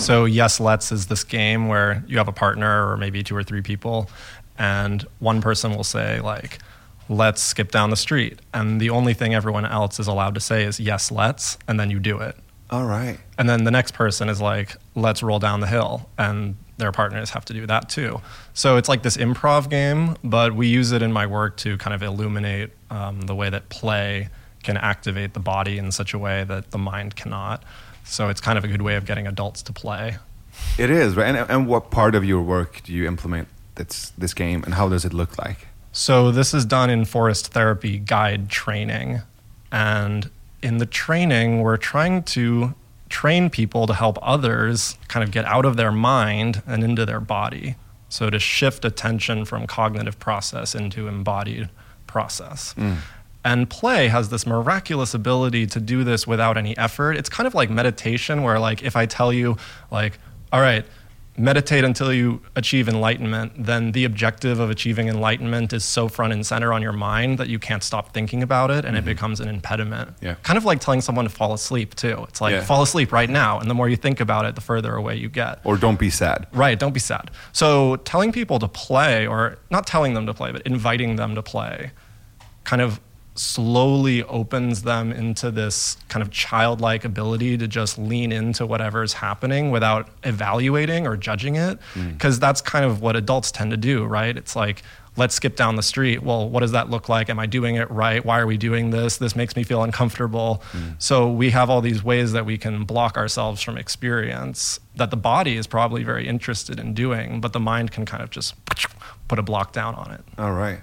So Yes Let's is this game where you have a partner or maybe 2 or 3 people, and one person will say like, let's skip down the street. And the only thing everyone else is allowed to say is yes, let's, and then you do it. All right. And then the next person is like, let's roll down the hill. And their partners have to do that too. So it's like this improv game, but we use it in my work to kind of illuminate the way that play can activate the body in such a way that the mind cannot. So it's kind of a good way of getting adults to play. It is, right? And what part of your work do you implement this game, and how does it look like? So this is done in forest therapy guide training. And in the training, we're trying to train people to help others kind of get out of their mind and into their body. So to shift attention from cognitive process into embodied process. And play has this miraculous ability to do this without any effort. It's kind of like meditation, where like if I tell you like, all right, meditate until you achieve enlightenment, then the objective of achieving enlightenment is so front and center on your mind that you can't stop thinking about it, and it becomes an impediment. Yeah. Kind of like telling someone to fall asleep too. It's like, fall asleep right now, and the more you think about it, the further away you get. Or don't be sad. Right, don't be sad. So telling people to play, or not telling them to play, but inviting them to play, kind of slowly opens them into this kind of childlike ability to just lean into whatever's happening without evaluating or judging it. Because that's kind of what adults tend to do, right? It's like, let's skip down the street. Well, what does that look like? Am I doing it right? Why are we doing this? This makes me feel uncomfortable. So we have all these ways that we can block ourselves from experience that the body is probably very interested in doing, but the mind can kind of just put a block down on it. All right.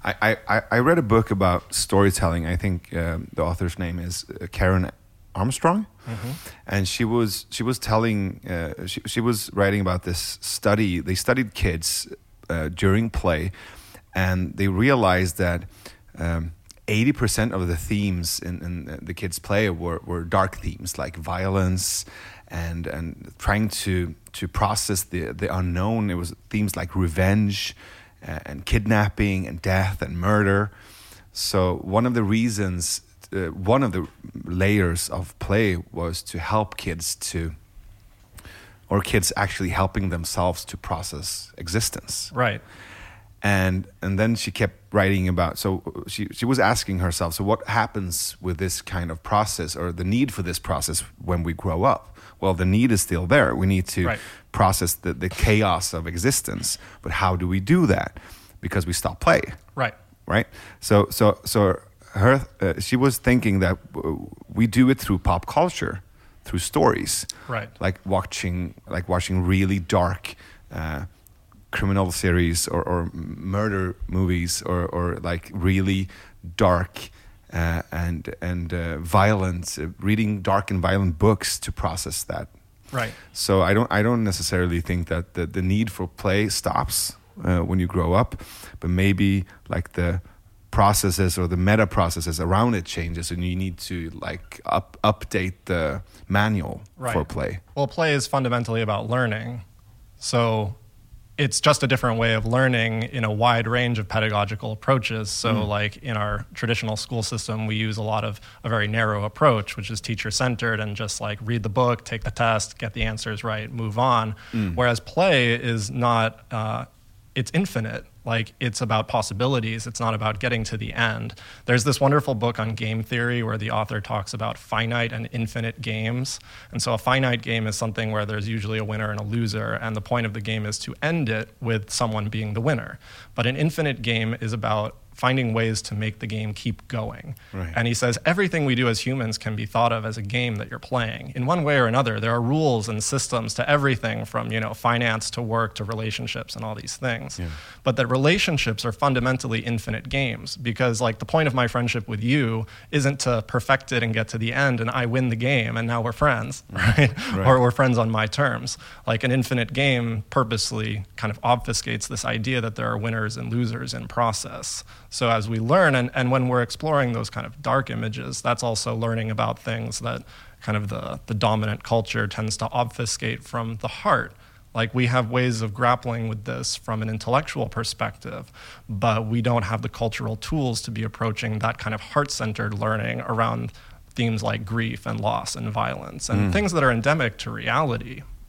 I read a book about storytelling. I think the author's name is Karen Armstrong, and she was telling she was writing about this study. They studied kids during play, and they realized that 80% of the themes in the kids' play were dark themes like violence and trying to process the unknown. It was themes like revenge and kidnapping and death and murder. So one of the reasons, one of the layers of play was to help kids kids actually helping themselves to process existence. Right. And then she kept writing about, so she was asking herself, so what happens with this kind of process, or the need for this process when we grow up? Well, the need is still there. We need to process the chaos of existence. But how do we do that? Because we stop play. Right. So she was thinking that we do it through pop culture, through stories. Right. Like watching really dark criminal series or murder movies or like really dark and violent, reading dark and violent books to process that. Right. So I don't necessarily think that the need for play stops when you grow up, but maybe like the processes or the meta processes around it changes, and you need to like update the manual for play. Well, play is fundamentally about learning, so it's just a different way of learning in a wide range of pedagogical approaches. So like in our traditional school system, we use a very narrow approach, which is teacher-centered and just like read the book, take the test, get the answers right, move on. Whereas play is not, it's infinite. Like it's about possibilities. It's not about getting to the end. There's this wonderful book on game theory where the author talks about finite and infinite games. And so a finite game is something where there's usually a winner and a loser, and the point of the game is to end it with someone being the winner. But an infinite game is about finding ways to make the game keep going. Right. And he says everything we do as humans can be thought of as a game that you're playing. In one way or another, there are rules and systems to everything from, finance to work to relationships and all these things. Yeah. But that relationships are fundamentally infinite games, because like the point of my friendship with you isn't to perfect it and get to the end and I win the game and now we're friends, right? Or we're friends on my terms. Like an infinite game purposely kind of obfuscates this idea that there are winners and losers in process. So as we learn, and when we're exploring those kind of dark images, that's also learning about things that kind of the dominant culture tends to obfuscate from the heart. Like we have ways of grappling with this from an intellectual perspective, but we don't have the cultural tools to be approaching that kind of heart-centered learning around themes like grief and loss and violence and things that are endemic to reality.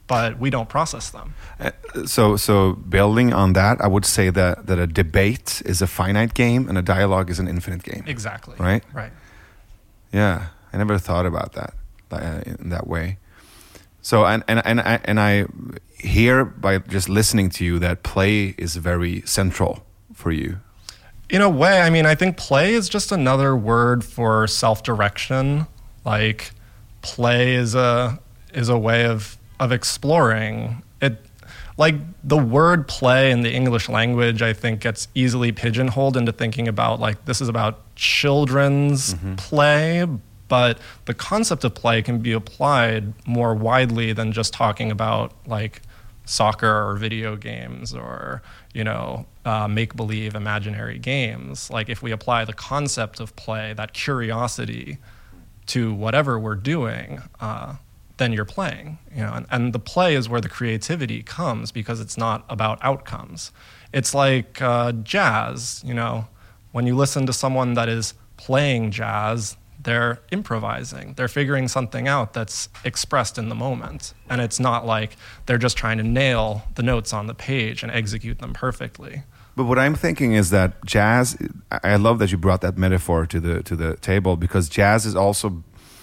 but we don't process them. So building on that, I would say that a debate is a finite game and a dialogue is an infinite game. Exactly. Right? Right. Yeah, I never thought about that in that way. So and I hear by just listening to you that play is very central for you. In a way, I mean, I think play is just another word for self-direction. Like, play is a way of exploring it. Like, the word play in the English language, I think, gets easily pigeonholed into thinking about, like, this is about children's play, but the concept of play can be applied more widely than just talking about, like, soccer or video games or, you know, make-believe imaginary games. Like, if we apply the concept of play, that curiosity, to whatever we're doing, then you're playing, you know, and the play is where the creativity comes because it's not about outcomes. It's like jazz, you know, when you listen to someone that is playing jazz, they're improvising. They're figuring something out that's expressed in the moment. And it's not like they're just trying to nail the notes on the page and execute them perfectly. But what I'm thinking is that jazz, I love that you brought that metaphor to the table, because jazz is also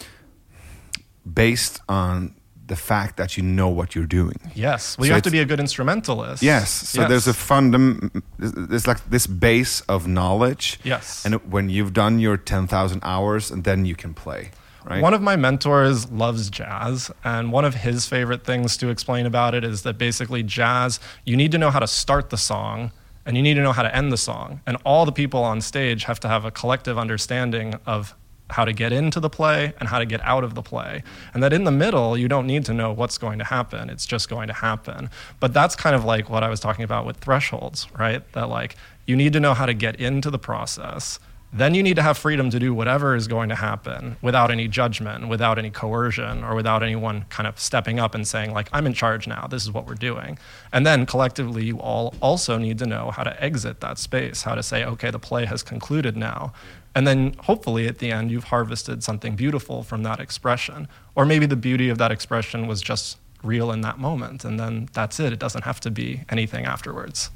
based on the fact that you know what you're doing. Yes. Well, so you have to be a good instrumentalist. Yes. So there's there's like this base of knowledge. Yes. And when you've done your 10,000 hours, and then you can play. Right? One of my mentors loves jazz, and one of his favorite things to explain about it is that basically jazz, you need to know how to start the song, and you need to know how to end the song. And all the people on stage have to have a collective understanding of how to get into the play and how to get out of the play. And that in the middle, you don't need to know what's going to happen. It's just going to happen. But that's kind of like what I was talking about with thresholds, right? That like, you need to know how to get into the process. Then you need to have freedom to do whatever is going to happen without any judgment, without any coercion, or without anyone kind of stepping up and saying, like, I'm in charge now, this is what we're doing. And then collectively, you all also need to know how to exit that space, how to say, okay, the play has concluded now. And then hopefully at the end, you've harvested something beautiful from that expression. Or maybe the beauty of that expression was just real in that moment, and then that's it. It doesn't have to be anything afterwards.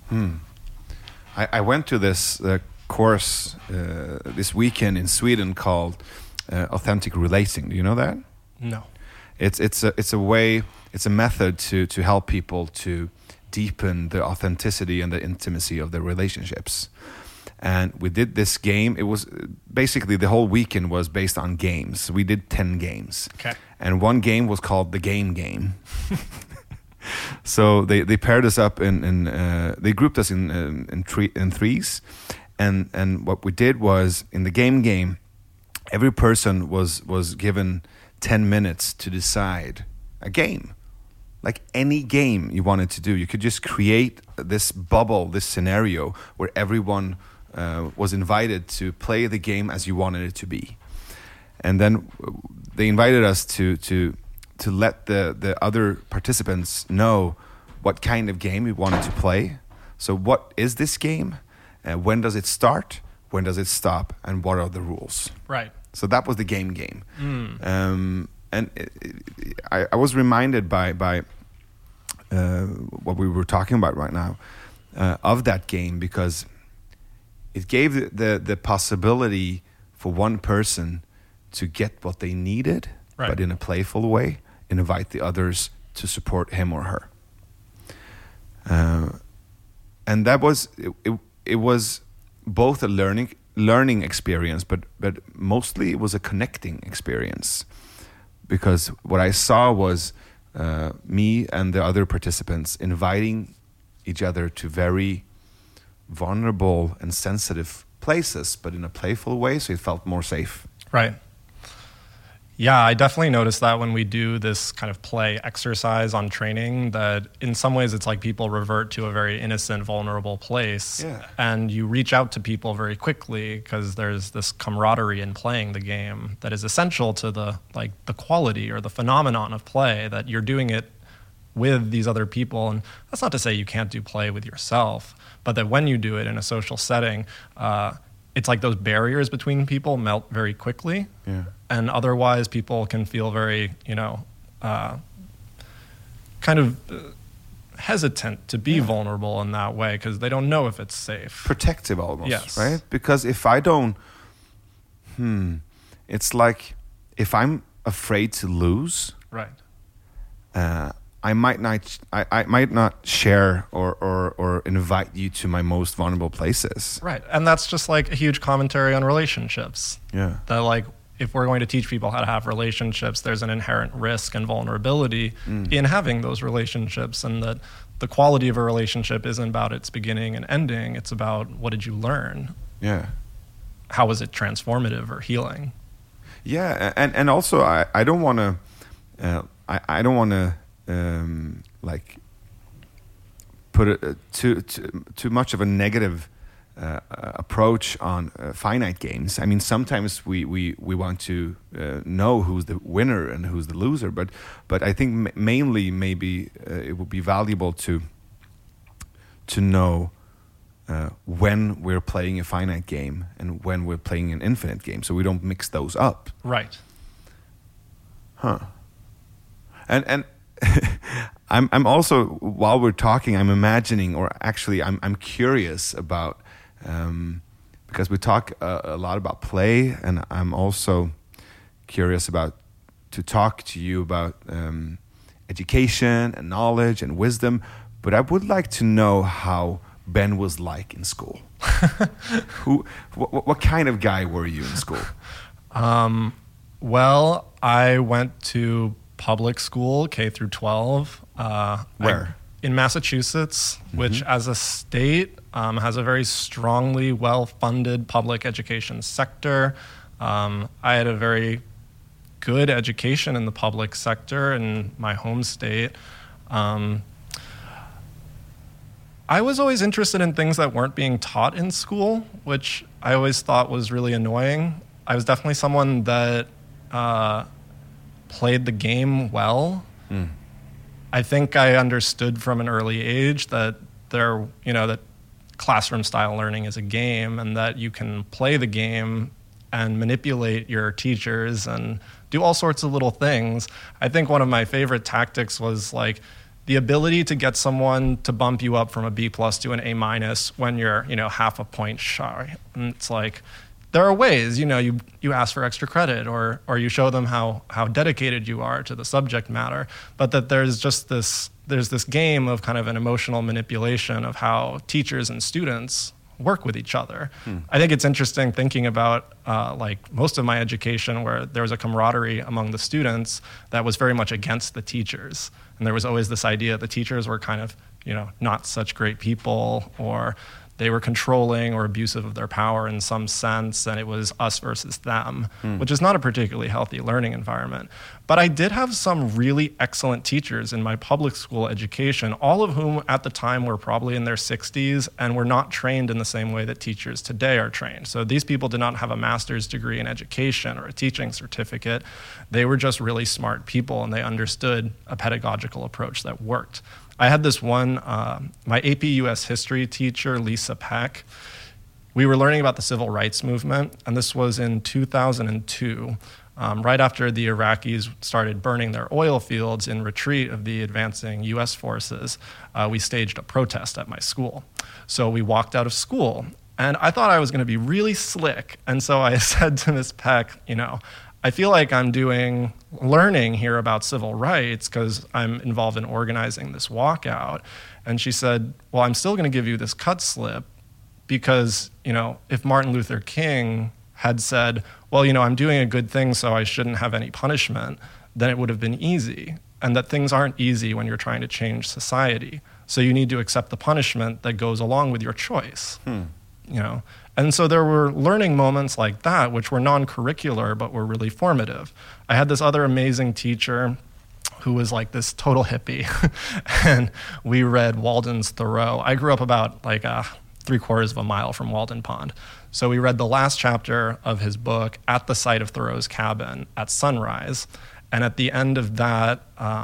I went to this course this weekend in Sweden called Authentic Relating. Do you know that? No. It's a method to help people to deepen the authenticity and the intimacy of their relationships. And we did this game. It was basically the whole weekend was based on games. We did 10 games. Okay. And one game was called the game. So they paired us up they grouped us in threes. And what we did was, in the game, every person was given 10 minutes to decide a game. Like any game you wanted to do. You could just create this bubble, this scenario where everyone was invited to play the game as you wanted it to be. And then they invited us to let the other participants know what kind of game we wanted to play. So what is this game? When does it start? When does it stop? And what are the rules? Right. So that was the game. And I was reminded by what we were talking about right now of that game, because it gave the possibility for one person to get what they needed, right, but in a playful way, and invite the others to support him or her. And that was it was both a learning experience, but mostly it was a connecting experience, because what I saw was me and the other participants inviting each other to very vulnerable and sensitive places, but in a playful way, so it felt more safe. Right. Yeah, I definitely noticed that when we do this kind of play exercise on training, that in some ways it's like people revert to a very innocent, vulnerable place. Yeah. And you reach out to people very quickly because there's this camaraderie in playing the game that is essential to the quality or the phenomenon of play, that you're doing it with these other people. And that's not to say you can't do play with yourself, but that when you do it in a social setting, it's like those barriers between people melt very quickly. Yeah. And otherwise people can feel very, kind kind of hesitant to be vulnerable in that way because they don't know if it's safe. Protective almost, yes. Right? Because if I don't, it's like if I'm afraid to lose, right? I might not share or invite you to my most vulnerable places. Right, and that's just like a huge commentary on relationships. Yeah, that like if we're going to teach people how to have relationships, there's an inherent risk and vulnerability in having those relationships, and that the quality of a relationship isn't about its beginning and ending. It's about what did you learn? Yeah. How was it transformative or healing? Yeah, and also I don't want to I don't want to like put too much of a negative approach on finite games. I mean, sometimes we want to know who's the winner and who's the loser, but I think mainly maybe it would be valuable to know when we're playing a finite game and when we're playing an infinite game, so we don't mix those up. Right. Huh. And I'm also, while we're talking, I'm imagining, or actually I'm curious about, because we talk a lot about play, and I'm also curious to talk to you about education and knowledge and wisdom, but I would like to know how Ben was like in school. What kind of guy were you in school? Well, I went to public school, K through 12. Where? In Massachusetts, which as a state has a very strongly well-funded public education sector. I had a very good education in the public sector in my home state. I was always interested in things that weren't being taught in school, which I always thought was really annoying. I was definitely someone that played the game well. I think I understood from an early age that that classroom style learning is a game, and that you can play the game and manipulate your teachers and do all sorts of little things. I think one of my favorite tactics was like the ability to get someone to bump you up from a B+ to an A- when you're, half a point shy. And it's like, there are ways, you ask for extra credit or you show them how dedicated you are to the subject matter, but that there's this game of kind of an emotional manipulation of how teachers and students work with each other. I think it's interesting thinking about like most of my education where there was a camaraderie among the students that was very much against the teachers. And there was always this idea the teachers were kind of, not such great people, or they were controlling or abusive of their power in some sense, and it was us versus them, which is not a particularly healthy learning environment. But I did have some really excellent teachers in my public school education, all of whom at the time were probably in their 60s and were not trained in the same way that teachers today are trained. So these people did not have a master's degree in education or a teaching certificate. They were just really smart people, and they understood a pedagogical approach that worked. I had this one, my AP US history teacher, Lisa Peck. We were learning about the civil rights movement, and this was in 2002, right after the Iraqis started burning their oil fields in retreat of the advancing US forces. We staged a protest at my school. So we walked out of school, and I thought I was going to be really slick. And so I said to Ms. Peck, I feel like I'm learning here about civil rights because I'm involved in organizing this walkout. And she said, well, I'm still going to give you this cut slip because, if Martin Luther King had said, well, I'm doing a good thing, so I shouldn't have any punishment, then it would have been easy. And that things aren't easy when you're trying to change society. So you need to accept the punishment that goes along with your choice. And so there were learning moments like that, which were non-curricular, but were really formative. I had this other amazing teacher who was like this total hippie, and we read Walden's Thoreau. I grew up about like 3/4 of a mile from Walden Pond. So we read the last chapter of his book at the site of Thoreau's cabin at sunrise. And at the end of that,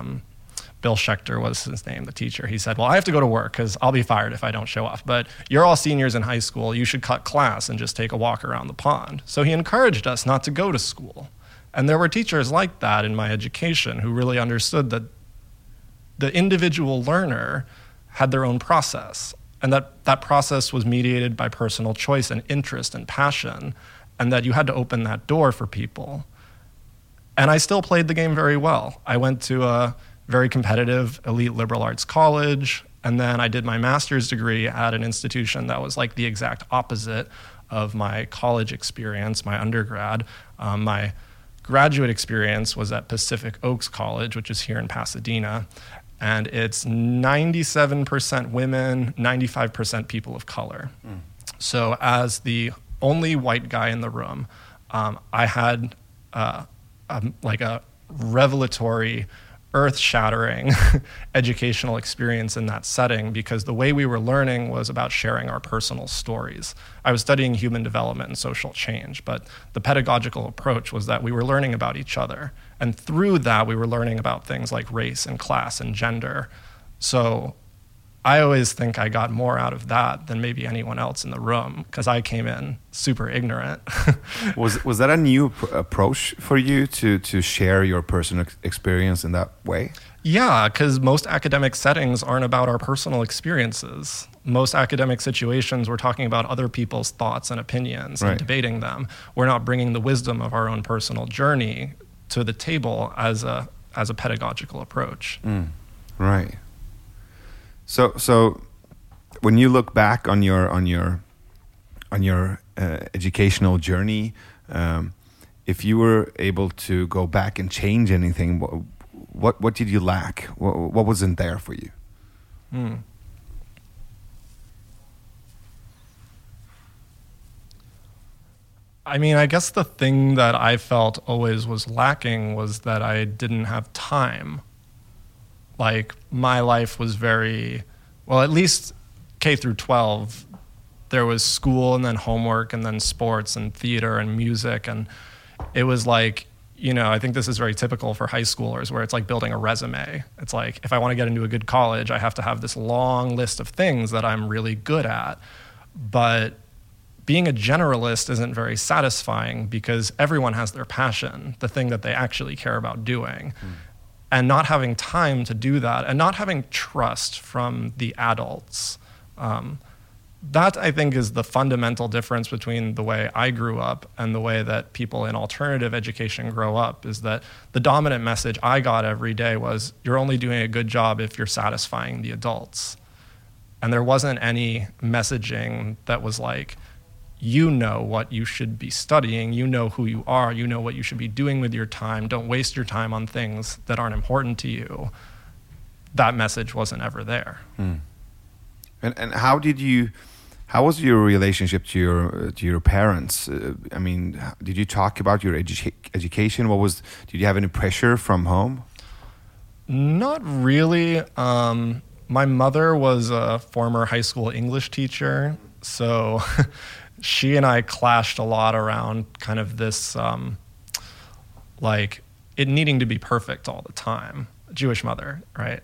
Bill Schechter was his name, the teacher. He said, well, I have to go to work because I'll be fired if I don't show up. But you're all seniors in high school. You should cut class and just take a walk around the pond. So he encouraged us not to go to school. And there were teachers like that in my education who really understood that the individual learner had their own process, and that process was mediated by personal choice and interest and passion, and that you had to open that door for people. And I still played the game very well. I went to a very competitive elite liberal arts college, and then I did my master's degree at an institution that was like the exact opposite of my college experience, my undergrad. My graduate experience was at Pacific Oaks College, which is here in Pasadena, and it's 97% women, 95% people of color. So as the only white guy in the room, I had like a revelatory, earth-shattering educational experience in that setting, because the way we were learning was about sharing our personal stories. I was studying human development and social change, but the pedagogical approach was that we were learning about each other. And through that, we were learning about things like race and class and gender. So I always think I got more out of that than maybe anyone else in the room, because I came in super ignorant. Was that a new approach for you to share your personal experience in that way? Yeah, because most academic settings aren't about our personal experiences. Most academic situations, we're talking about other people's thoughts and opinions and debating them. We're not bringing the wisdom of our own personal journey to the table as a pedagogical approach. Right. So when you look back on your educational journey, if you were able to go back and change anything, what did you lack? What wasn't there for you? I mean, I guess the thing that I felt always was lacking was that I didn't have time. Like, my life was very, well, at least K through 12, there was school and then homework and then sports and theater and music. And it was like, you know, I think this is very typical for high schoolers, where it's like building a resume. It's like, if I want to get into a good college, I have to have this long list of things that I'm really good at. But being a generalist isn't very satisfying, because everyone has their passion, the thing that they actually care about doing. And not having time to do that, and not having trust from the adults. That, I think, is the fundamental difference between the way I grew up and the way that people in alternative education grow up, is that the dominant message I got every day was, you're only doing a good job if you're satisfying the adults. And there wasn't any messaging that was like, you know what you should be studying, you know who you are, you know what you should be doing with your time, don't waste your time on things that aren't important to you. That message wasn't ever there. And how was your relationship to your parents? I mean, did you talk about your education? Did you have any pressure from home? Not really. My mother was a former high school English teacher, so she and I clashed a lot around kind of this, like, it needing to be perfect all the time. Jewish mother, right?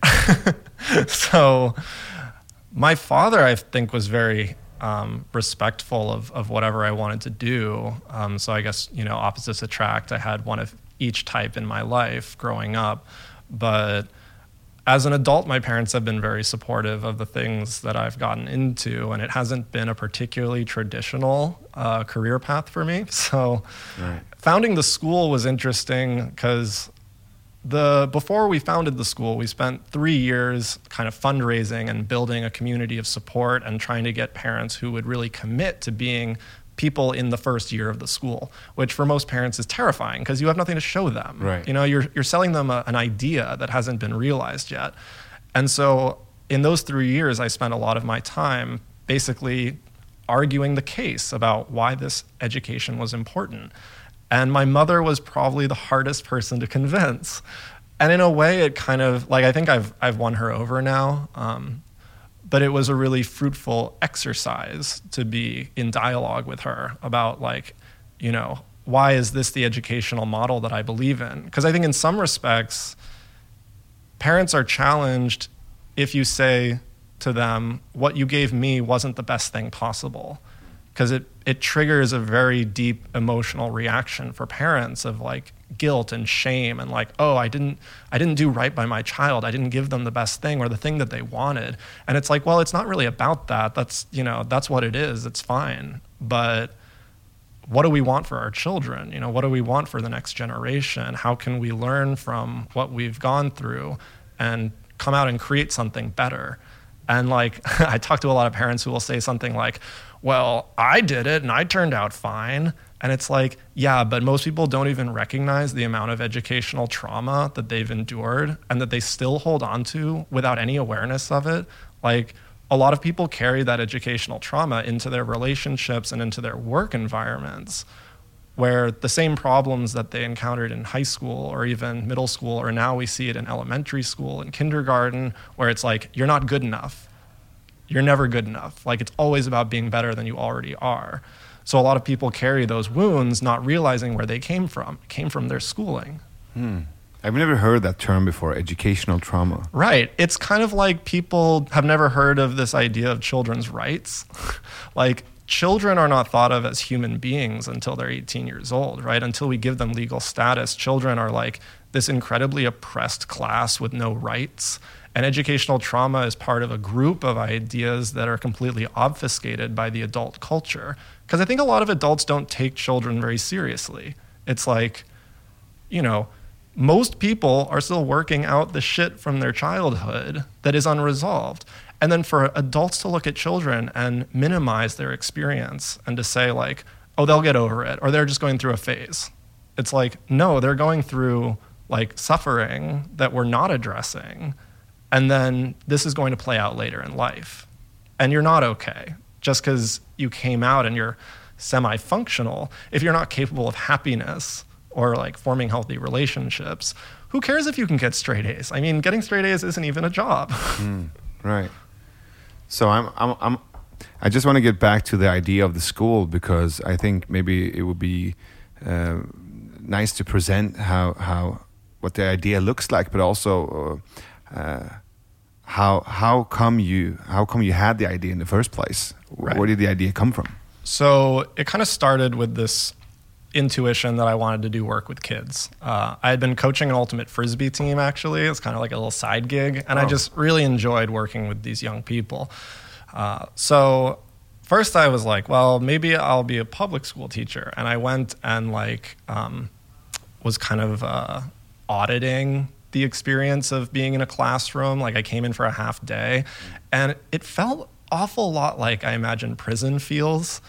So my father, I think, was very respectful of whatever I wanted to do. So I guess, you know, opposites attract. I had one of each type in my life growing up. But as an adult, my parents have been very supportive of the things that I've gotten into, and it hasn't been a particularly traditional career path for me. So founding the school was interesting, because before we founded the school, we spent 3 years kind of fundraising and building a community of support and trying to get parents who would really commit to being people in the first year of the school, which for most parents is terrifying, because you have nothing to show them. Right. You know, you're selling them an idea that hasn't been realized yet. And so in those 3 years, I spent a lot of my time basically arguing the case about why this education was important. And my mother was probably the hardest person to convince. And in a way, it kind of, like, I think I've won her over now. But it was a really fruitful exercise to be in dialogue with her about, like, you know, why is this the educational model that I believe in? Because I think in some respects, parents are challenged if you say to them, what you gave me wasn't the best thing possible. because it triggers a very deep emotional reaction for parents of like guilt and shame and like, oh, I didn't do right by my child. I didn't give them the best thing or the thing that they wanted. And it's like, well, it's not really about that. That's, you know, that's what it is. It's fine. But what do we want for our children? You know, what do we want for the next generation? How can we learn from what we've gone through and come out and create something better? And like, I talk to a lot of parents who will say something like, well, I did it and I turned out fine. And it's like, yeah, but most people don't even recognize the amount of educational trauma that they've endured and that they still hold on to without any awareness of it. Like, a lot of people carry that educational trauma into their relationships and into their work environments, where the same problems that they encountered in high school or even middle school, or now we see it in elementary school and kindergarten, where it's like, you're not good enough. You're never good enough. Like, it's always about being better than you already are. So a lot of people carry those wounds not realizing where they came from. It came from their schooling. I've never heard that term before, educational trauma. Right. It's kind of like people have never heard of this idea of children's rights. Like, children are not thought of as human beings until they're 18 years old, right? Until we give them legal status, children are like this incredibly oppressed class with no rights. And educational trauma is part of a group of ideas that are completely obfuscated by the adult culture. Because I think a lot of adults don't take children very seriously. It's like, you know, most people are still working out the shit from their childhood that is unresolved. And then for adults to look at children and minimize their experience and to say like, oh, they'll get over it, or they're just going through a phase. It's like, no, they're going through like suffering that we're not addressing. And then this is going to play out later in life. And you're not okay. Just because you came out and you're semi-functional, if you're not capable of happiness or like forming healthy relationships, who cares if you can get straight A's? I mean, getting straight A's isn't even a job. Right. So I just want to get back to the idea of the school, because I think maybe it would be nice to present what the idea looks like, but also how come you had the idea in the first place? Right. Where did the idea come from? So it kind of started with this intuition that I wanted to do work with kids. I had been coaching an ultimate frisbee team, actually. It's kind of like a little side gig, and I just really enjoyed working with these young people. So first I was like, well, maybe I'll be a public school teacher. And I went and like was kind of auditing the experience of being in a classroom. Like, I came in for a half day, and it felt awful lot like I imagine prison feels.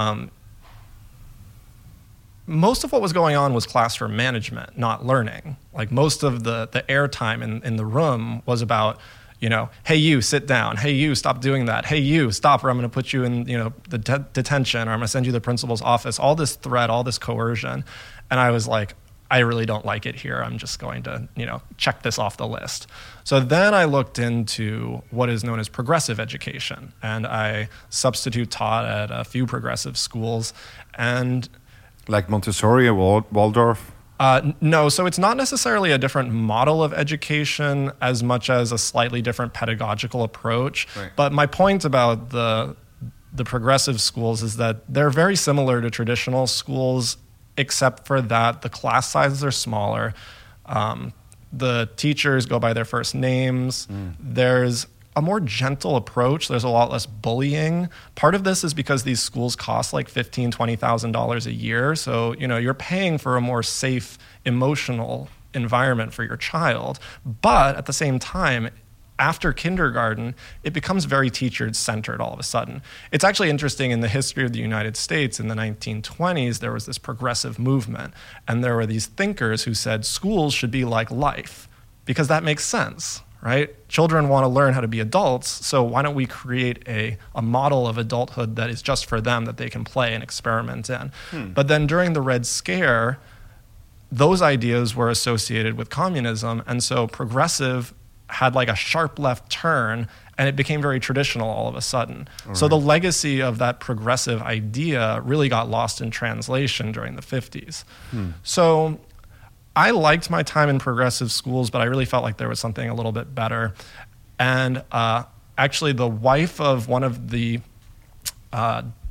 Most of what was going on was classroom management, not learning. Like, most of the airtime in the room was about, you know, hey, you, sit down. Hey, you, stop doing that. Hey, you, stop, or I'm going to put you in, you know, the detention, or I'm going to send you to the principal's office. All this threat, all this coercion. And I was like, I really don't like it here. I'm just going to, you know, check this off the list. So then I looked into what is known as progressive education, and I substitute taught at a few progressive schools. And like Montessori or Waldorf? No, so it's not necessarily a different model of education as much as a slightly different pedagogical approach. Right. But my point about the progressive schools is that they're very similar to traditional schools, except for that the class sizes are smaller. The teachers go by their first names. There's a more gentle approach. There's a lot less bullying. Part of this is because these schools cost like $15,000, $20,000 a year. So, you know, you're paying for a more safe, emotional environment for your child. But at the same time, after kindergarten, it becomes very teacher-centered all of a sudden. It's actually interesting, in the history of the United States in the 1920s, there was this progressive movement. And there were these thinkers who said schools should be like life, because that makes sense. Right? Children want to learn how to be adults, so why don't we create a model of adulthood that is just for them, that they can play and experiment in. But then during the Red Scare, those ideas were associated with communism, and so progressive had like a sharp left turn, and it became very traditional all of a sudden. So the legacy of that progressive idea really got lost in translation during the 50s. So I liked my time in progressive schools, but I really felt like there was something a little bit better. And actually, the wife of one of the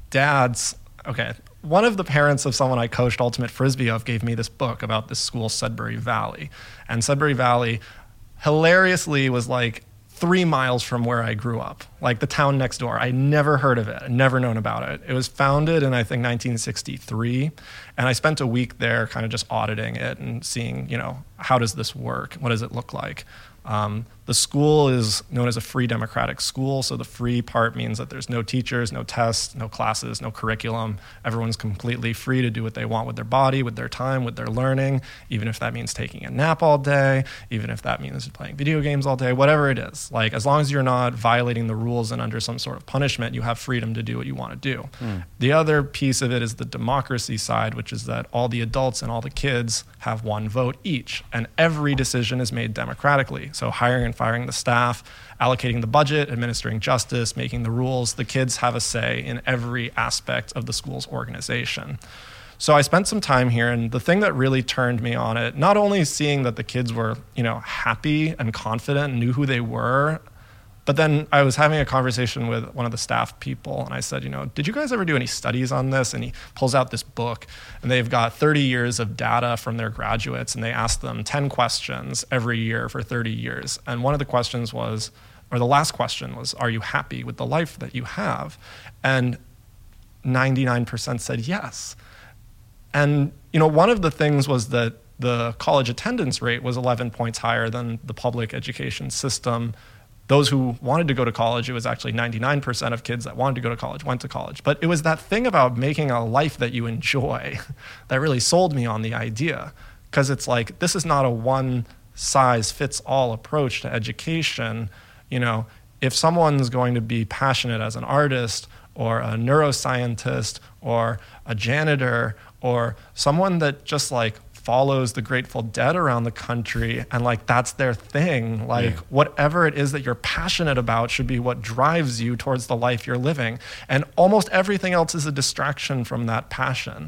one of the parents of someone I coached Ultimate Frisbee of gave me this book about this school, Sudbury Valley. And Sudbury Valley hilariously was like 3 miles from where I grew up, like the town next door. I never heard of it, I'd never known about it. It was founded in, I think, 1963. And I spent a week there kind of just auditing it and seeing, how does this work? What does it look like? The school is known as a free democratic school, so the free part means that there's no teachers, no tests, no classes, no curriculum. Everyone's completely free to do what they want with their body, with their time, with their learning, even if that means taking a nap all day, even if that means playing video games all day, whatever it is. Like, as long as you're not violating the rules and under some sort of punishment, you have freedom to do what you want to do. The other piece of it is the democracy side, which is that all the adults and all the kids have one vote each, and every decision is made democratically. So hiring and firing the staff, allocating the budget, administering justice, making the rules. The kids have a say in every aspect of the school's organization. So I spent some time here, and the thing that really turned me on it, not only seeing that the kids were, happy and confident and knew who they were, but then I was having a conversation with one of the staff people, and I said, did you guys ever do any studies on this? And he pulls out this book, and they've got 30 years of data from their graduates, and they asked them 10 questions every year for 30 years. And one of the questions was, or the last question was, are you happy with the life that you have? And 99% said yes. And, one of the things was that the college attendance rate was 11 points higher than the public education system. Those who wanted to go to college, it was actually 99% of kids that wanted to go to college went to college. But it was that thing about making a life that you enjoy that really sold me on the idea. Because it's like, this is not a one-size-fits-all approach to education. If someone's going to be passionate as an artist or a neuroscientist or a janitor or someone that just follows the Grateful Dead around the country and that's their thing. Whatever it is that you're passionate about should be what drives you towards the life you're living. And almost everything else is a distraction from that passion.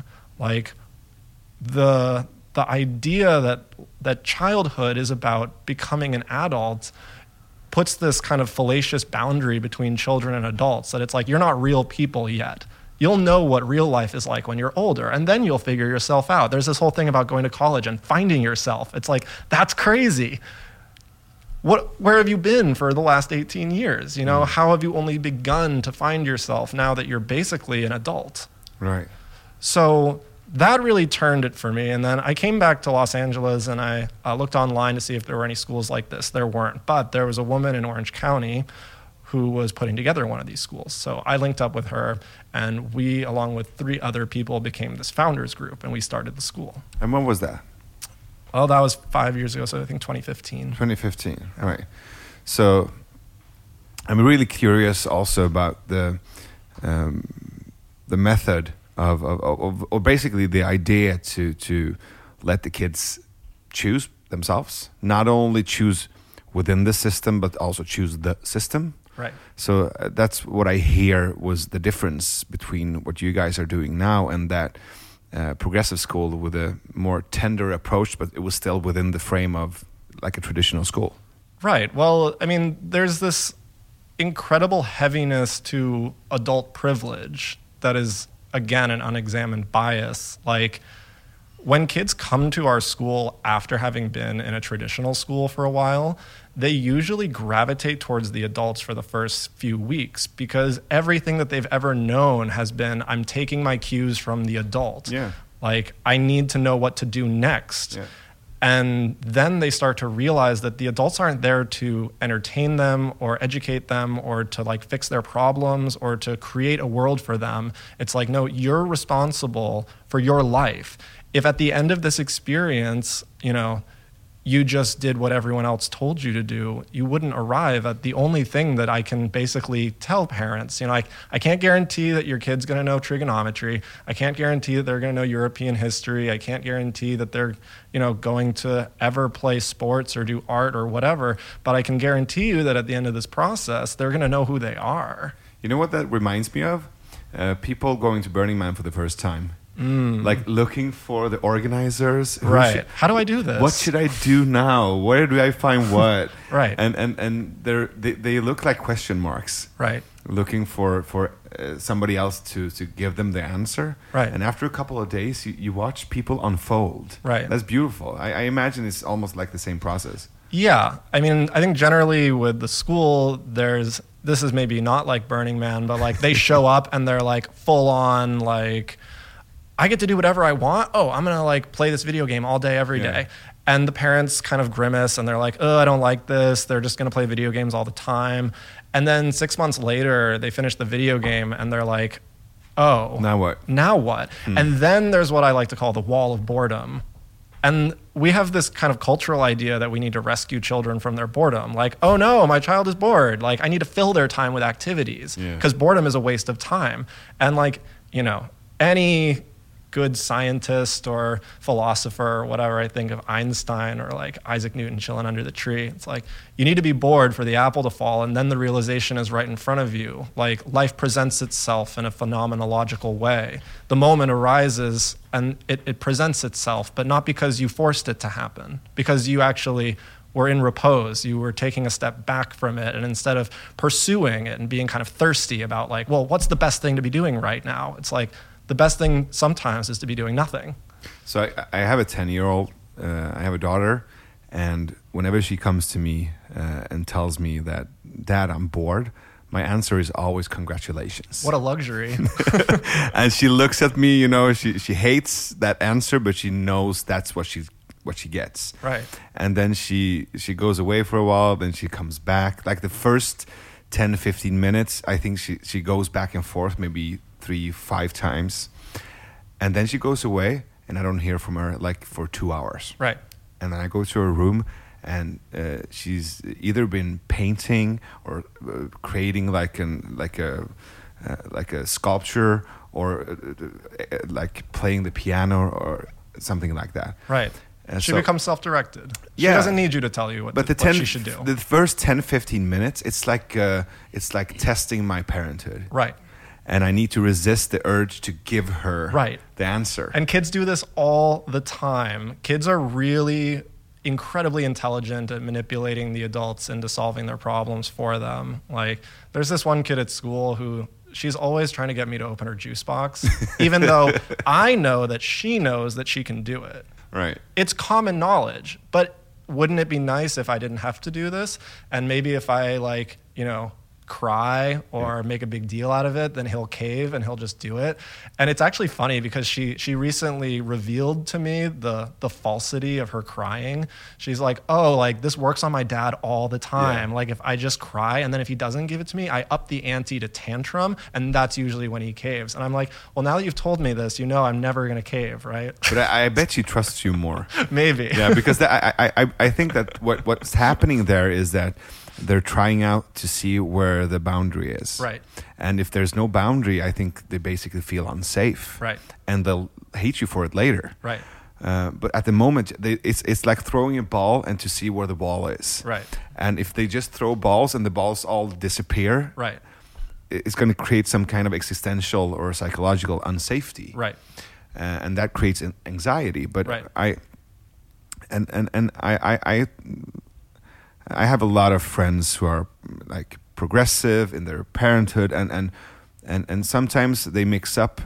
The idea that childhood is about becoming an adult puts this kind of fallacious boundary between children and adults, that it's you're not real people yet. You'll know what real life is like when you're older, and then you'll figure yourself out. There's this whole thing about going to college and finding yourself. It's that's crazy. Where have you been for the last 18 years? How have you only begun to find yourself now that you're basically an adult? Right. So that really turned it for me. And then I came back to Los Angeles, and I looked online to see if there were any schools like this. There weren't, but there was a woman in Orange County who was putting together one of these schools. So I linked up with her, and we, along with 3 other people, became this founders group, and we started the school. And when was that? Well, that was 5 years ago, so I think 2015. 2015, all right. So I'm really curious also about the method of basically the idea to let the kids choose themselves, not only choose within the system, but also choose the system. Right. So that's what I hear was the difference between what you guys are doing now and that progressive school with a more tender approach, but it was still within the frame of a traditional school. Right. Well, there's this incredible heaviness to adult privilege that is, again, an unexamined bias. When kids come to our school after having been in a traditional school for a while, they usually gravitate towards the adults for the first few weeks because everything that they've ever known has been, I'm taking my cues from the adult. Yeah. I need to know what to do next. Yeah. And then they start to realize that the adults aren't there to entertain them or educate them or to fix their problems or to create a world for them. It's no, you're responsible for your life. If at the end of this experience, you just did what everyone else told you to do, you wouldn't arrive at the only thing that I can basically tell parents. I can't guarantee that your kid's going to know trigonometry. I can't guarantee that they're going to know European history. I can't guarantee that they're, going to ever play sports or do art or whatever. But I can guarantee you that at the end of this process, they're going to know who they are. You know what that reminds me of? People going to Burning Man for the first time. like looking for the organizers. Right. How do I do this? What should I do now? Where do I find what? Right. And they look like question marks. Right. Looking for somebody else to give them the answer. Right. And after a couple of days, you watch people unfold. Right. That's beautiful. I imagine it's almost like the same process. Yeah. I mean, I think generally with the school, this is maybe not like Burning Man, but like they show up and they're like full on like, I get to do whatever I want. Oh, I'm going to like play this video game all day, every day. And the parents kind of grimace and they're like, oh, I don't like this. They're just going to play video games all the time. And then 6 months later, they finish the video game and they're like, oh. Now what? Now what? And then there's what I like to call the wall of boredom. And we have this kind of cultural idea that we need to rescue children from their boredom. Like, oh no, my child is bored. Like, I need to fill their time with activities because boredom is a waste of time. And like, you know, any good scientist or philosopher or whatever, I think of Einstein or like Isaac Newton chilling under the tree. It's like, you need to be bored for the apple to fall, and then the realization is right in front of you. Like, life presents itself in a phenomenological way. The moment arises and it presents itself, but not because you forced it to happen, because you actually were in repose. You were taking a step back from it, and instead of pursuing it and being kind of thirsty about like, well, what's the best thing to be doing right now? It's like, the best thing sometimes is to be doing nothing. So I have a 10-year-old, I have a daughter, and whenever she comes to me and tells me that, Dad, I'm bored, my answer is always congratulations. What a luxury. And she looks at me, you know, she hates that answer, but she knows that's what she gets. Right. And then she goes away for a while, then she comes back. Like the first 10, 15 minutes, I think she goes back and forth maybe 3-5 times, and then she goes away and I don't hear from her like for 2 hours. Right. And then I go to her room and she's either been painting or creating like a sculpture or like playing the piano or something like that. Right. She becomes self-directed. She Yeah. doesn't need you to tell you what she should do. The first 10-15 minutes, it's like testing my parenthood. Right. And I need to resist the urge to give her Right. the answer. And kids do this all the time. Kids are really incredibly intelligent at manipulating the adults into solving their problems for them. Like, there's this one kid at school who she's always trying to get me to open her juice box, even though I know that she knows that she can do it. Right. It's common knowledge, but wouldn't it be nice if I didn't have to do this? And maybe if I like, you know, cry or make a big deal out of it, then he'll cave and he'll just do it. And it's actually funny because she recently revealed to me the falsity of her crying. She's like, oh, like this works on my dad all the time. Like if I just cry and then if he doesn't give it to me, I up the ante to tantrum, and that's usually when he caves. And I'm like, well, now that you've told me this, you know I'm never gonna cave, right? But I bet she trusts you more. Maybe. Yeah, because I think that what's happening there is that they're trying out to see where the boundary is. Right. And if there's no boundary, I think they basically feel unsafe. Right. And they'll hate you for it later. Right. But at the moment, it's like throwing a ball and to see where the ball is. Right. And if they just throw balls and the balls all disappear, Right. it's going to create some kind of existential or psychological unsafety. Right. And that creates anxiety. But Right. I have a lot of friends who are like progressive in their parenthood, and sometimes they mix up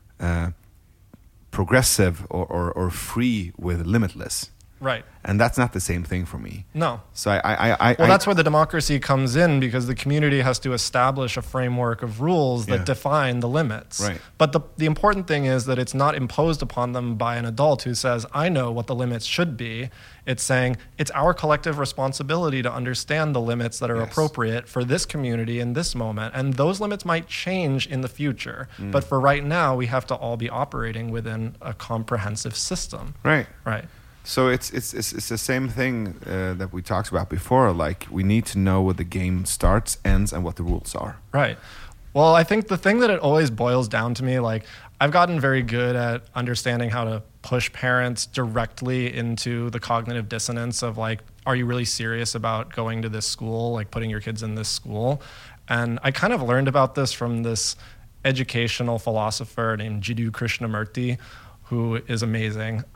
progressive or free with limitless. Right. And that's not the same thing for me. No. So that's where the democracy comes in, because the community has to establish a framework of rules that define the limits. Right. But the important thing is that it's not imposed upon them by an adult who says, I know what the limits should be. It's saying it's our collective responsibility to understand the limits that are appropriate for this community in this moment. And those limits might change in the future. But for right now, we have to all be operating within a comprehensive system. Right. Right. So it's the same thing that we talked about before. Like, we need to know where the game starts, ends, and what the rules are. Right. Well, I think the thing that it always boils down to me, like, I've gotten very good at understanding how to push parents directly into the cognitive dissonance of like, are you really serious about going to this school, like putting your kids in this school? And I kind of learned about this from this educational philosopher named Jiddu Krishnamurti, who is amazing.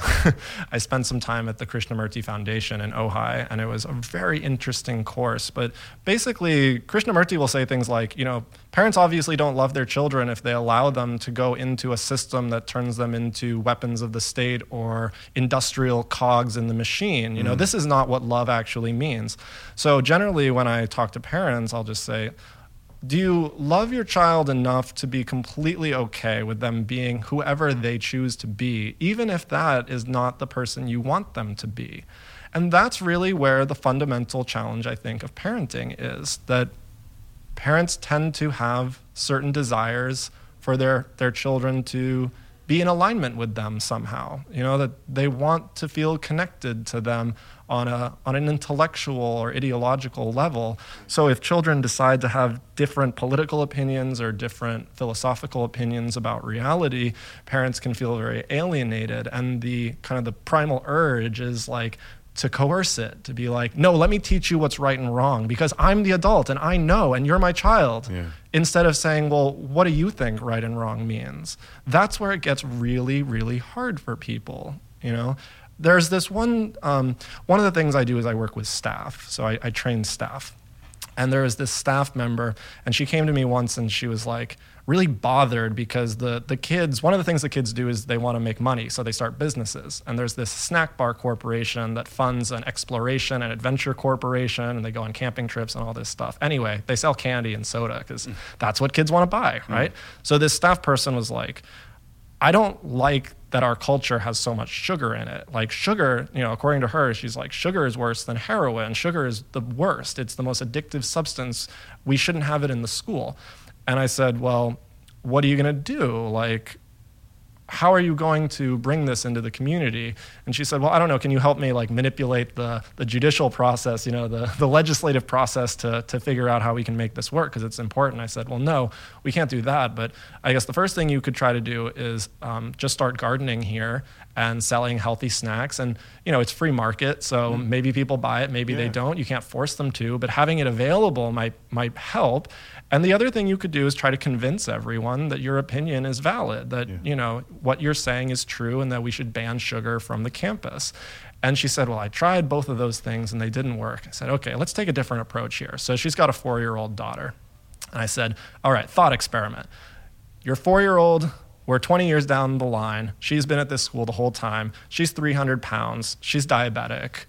I spent some time at the Krishnamurti Foundation in Ojai, and it was a very interesting course. But basically, Krishnamurti will say things like, parents obviously don't love their children if they allow them to go into a system that turns them into weapons of the state or industrial cogs in the machine. This is not what love actually means. So generally, when I talk to parents, I'll just say, do you love your child enough to be completely okay with them being whoever they choose to be, even if that is not the person you want them to be? And that's really where the fundamental challenge, I think, of parenting is, that parents tend to have certain desires for their children to be in alignment with them somehow, that they want to feel connected to them on an intellectual or ideological level. So if children decide to have different political opinions or different philosophical opinions about reality, parents can feel very alienated. And the kind of the primal urge is like to coerce it, to be like, no, let me teach you what's right and wrong because I'm the adult and I know and you're my child. Yeah. Instead of saying, well, what do you think right and wrong means? That's where it gets really, really hard for people, There's this one of the things I do is I work with staff. So I train staff. And there was this staff member, and she came to me once and she was like really bothered because the kids, one of the things the kids do is they want to make money. So they start businesses. And there's this snack bar corporation that funds an exploration and adventure corporation, and they go on camping trips and all this stuff. Anyway, they sell candy and soda because that's what kids want to buy, right? So this staff person was like, I don't like that our culture has so much sugar in it. Like sugar, according to her, she's like, sugar is worse than heroin. Sugar is the worst. It's the most addictive substance. We shouldn't have it in the school. And I said, well, what are you going to do? Like, how are you going to bring this into the community? And she said, well, I don't know. Can you help me like manipulate the judicial process, the legislative process to figure out how we can make this work because it's important? I said, well, no, we can't do that. But I guess the first thing you could try to do is just start gardening here and selling healthy snacks. And, it's free market. So maybe people buy it, maybe they don't. You can't force them to, but having it available might help. And the other thing you could do is try to convince everyone that your opinion is valid, that, what you're saying is true and that we should ban sugar from the campus. And she said, well, I tried both of those things and they didn't work. I said, okay, let's take a different approach here. So she's got a 4-year-old daughter. And I said, all right, thought experiment. Your 4-year-old, we're 20 years down the line. She's been at this school the whole time. She's 300 pounds. She's diabetic.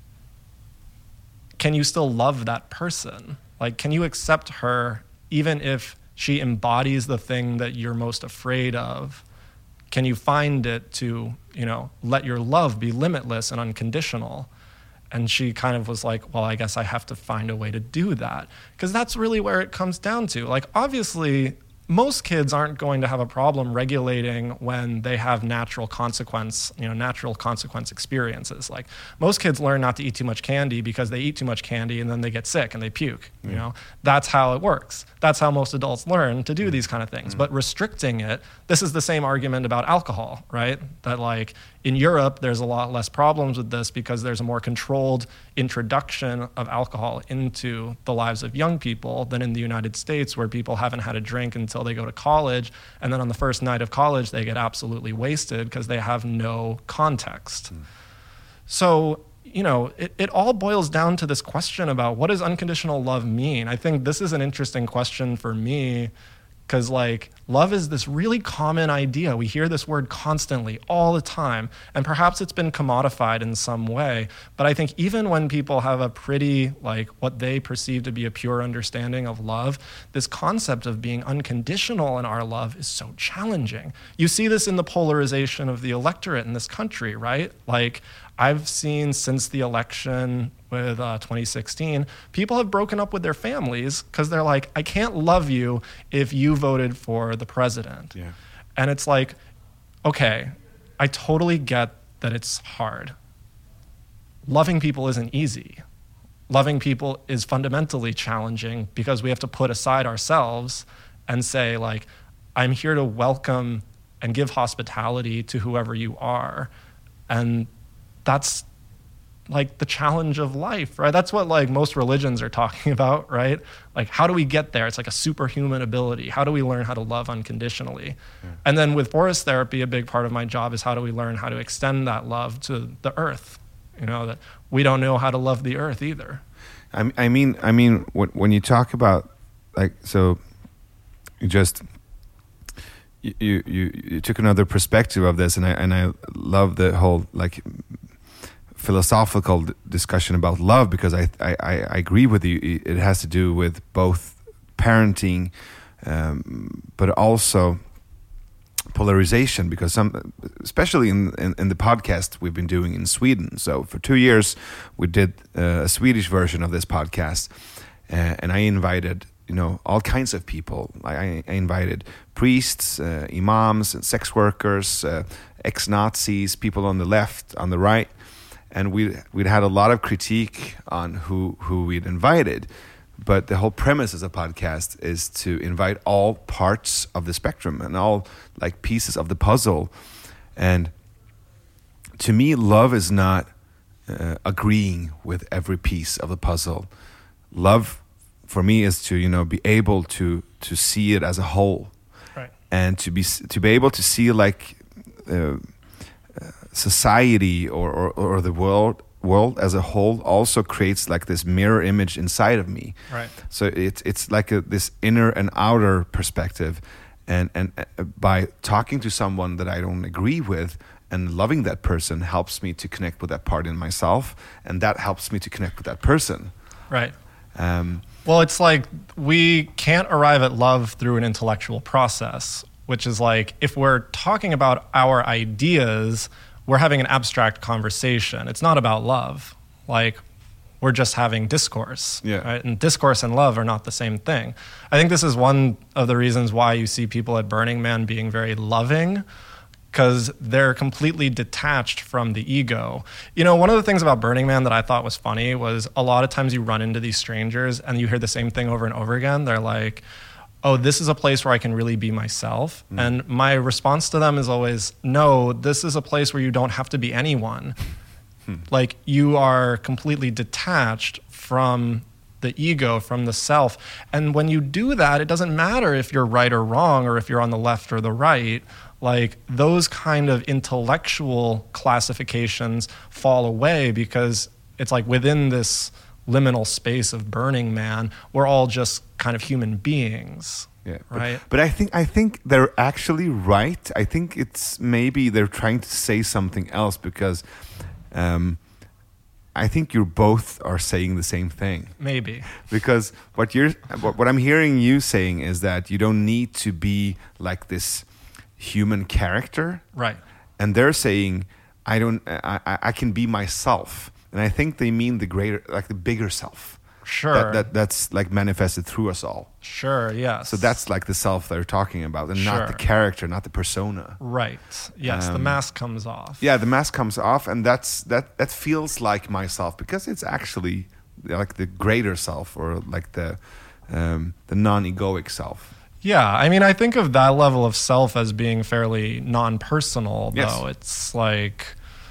Can you still love that person? Like, can you accept her even if she embodies the thing that you're most afraid of? Can you find it to, let your love be limitless and unconditional? And she kind of was like, well, I guess I have to find a way to do that. Because that's really where it comes down to. Like, obviously, most kids aren't going to have a problem regulating when they have natural consequence experiences. Like most kids learn not to eat too much candy because they eat too much candy and then they get sick and they puke. That's how it works. That's how most adults learn to do these kind of things. But restricting it, this is the same argument about alcohol, right? That like in Europe, there's a lot less problems with this because there's a more controlled introduction of alcohol into the lives of young people than in the United States, where people haven't had a drink until they go to college. And then on the first night of college, they get absolutely wasted because they have no context. So, it all boils down to this question about what does unconditional love mean? I think this is an interesting question for me because like love is this really common idea. We hear this word constantly all the time, and perhaps it's been commodified in some way. But I think even when people have a pretty like what they perceive to be a pure understanding of love, this concept of being unconditional in our love is so challenging. You see this in the polarization of the electorate in this country, right? Like I've seen since the election with 2016, people have broken up with their families because they're like, I can't love you if you voted for the president. Yeah. And it's like, okay, I totally get that it's hard. Loving people isn't easy. Loving people is fundamentally challenging because we have to put aside ourselves and say like, I'm here to welcome and give hospitality to whoever you are. And that's like the challenge of life, right? That's what like most religions are talking about, right? Like, how do we get there? It's like a superhuman ability. How do we learn how to love unconditionally? Yeah. And then with forest therapy, a big part of my job is how do we learn how to extend that love to the earth? You know, that we don't know how to love the earth either. I mean, when you talk about like, so you just you took another perspective of this, and I love the whole like philosophical discussion about love, because I agree with you. It has to do with both parenting, but also polarization, because especially in the podcast we've been doing in Sweden. So for 2 years we did a Swedish version of this podcast, and I invited all kinds of people. I invited priests, imams, and sex workers, ex-Nazis, people on the left, on the right, and we'd had a lot of critique on who we'd invited. But the whole premise of the podcast is to invite all parts of the spectrum and all like pieces of the puzzle. And to me, love is not agreeing with every piece of the puzzle. Love for me is to be able to see it as a whole, right? And to be able to see like society or the world as a whole also creates like this mirror image inside of me, right? So it's like this inner and outer perspective, and by talking to someone that I don't agree with and loving that person helps me to connect with that part in myself, and that helps me to connect with that person, right? Well, it's like we can't arrive at love through an intellectual process, which is like if we're talking about our ideas, we're having an abstract conversation. It's not about love. Like, we're just having discourse. Yeah. Right? And discourse and love are not the same thing. I think this is one of the reasons why you see people at Burning Man being very loving, because they're completely detached from the ego. One of the things about Burning Man that I thought was funny was a lot of times you run into these strangers and you hear the same thing over and over again. They're like, oh, this is a place where I can really be myself. And my response to them is always, no, this is a place where you don't have to be anyone. Like, you are completely detached from the ego, from the self. And when you do that, it doesn't matter if you're right or wrong, or if you're on the left or the right. Like, those kind of intellectual classifications fall away, because it's like within this liminal space of Burning Man, we're all just kind of human beings. Yeah, right. But I think they're actually right. I think it's maybe they're trying to say something else, because I think you both are saying the same thing. Maybe. Because what I'm hearing you saying is that you don't need to be like this human character. Right. And they're saying I can be myself. And I think they mean the greater, like the bigger self. Sure. That's like manifested through us all. Sure, yes. So that's like the self they're talking about, and not the character, not the persona. Right. Yes, the mask comes off. Yeah, the mask comes off, and that feels like myself, because it's actually like the greater self, or like the non-egoic self. Yeah, I mean, I think of that level of self as being fairly non-personal, though. Yes. It's like,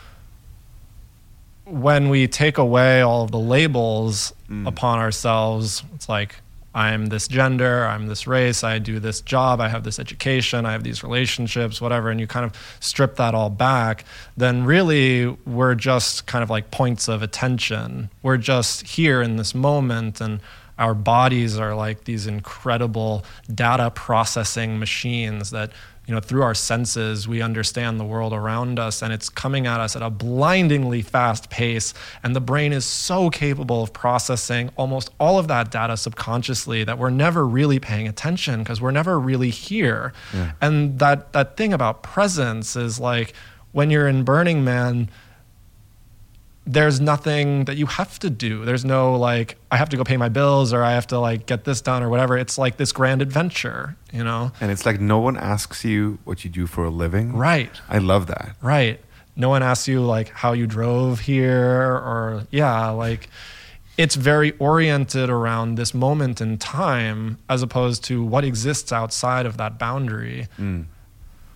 when we take away all of the labels upon ourselves, it's like, I'm this gender, I'm this race, I do this job, I have this education, I have these relationships, whatever, and you kind of strip that all back, then really we're just kind of like points of attention. We're just here in this moment, and our bodies are like these incredible data processing machines that, through our senses, we understand the world around us, and it's coming at us at a blindingly fast pace. And the brain is so capable of processing almost all of that data subconsciously that we're never really paying attention, because we're never really here. Yeah. And that thing about presence is like, when you're in Burning Man, there's nothing that you have to do. There's no like, I have to go pay my bills, or I have to like get this done, or whatever. It's like this grand adventure, And it's like no one asks you what you do for a living. Right. I love that. Right. No one asks you like how you drove here, or like it's very oriented around this moment in time, as opposed to what exists outside of that boundary.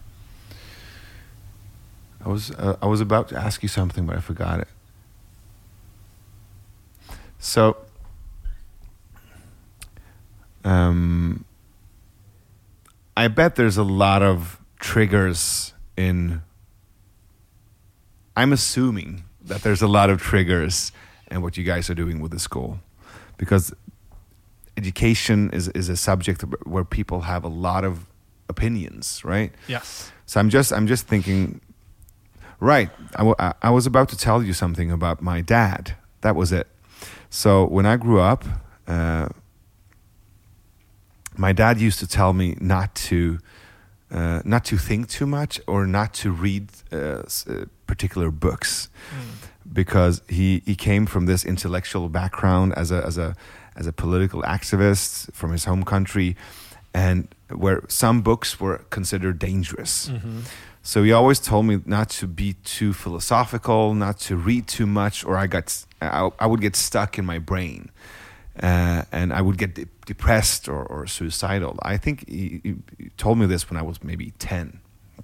I was about to ask you something, but I forgot it. So, I bet there's a lot of triggers in. I'm assuming that there's a lot of triggers in what you guys are doing with the school, because education is a subject where people have a lot of opinions, right? Yes. So I'm just thinking, right? I was about to tell you something about my dad. That was it. So when I grew up, my dad used to tell me not to think too much or not to read particular books, because he came from this intellectual background as a political activist from his home country, and where some books were considered dangerous. Mm-hmm. So he always told me not to be too philosophical, not to read too much, or I would get stuck in my brain, and I would get depressed or suicidal. I think he told me this when I was maybe 10.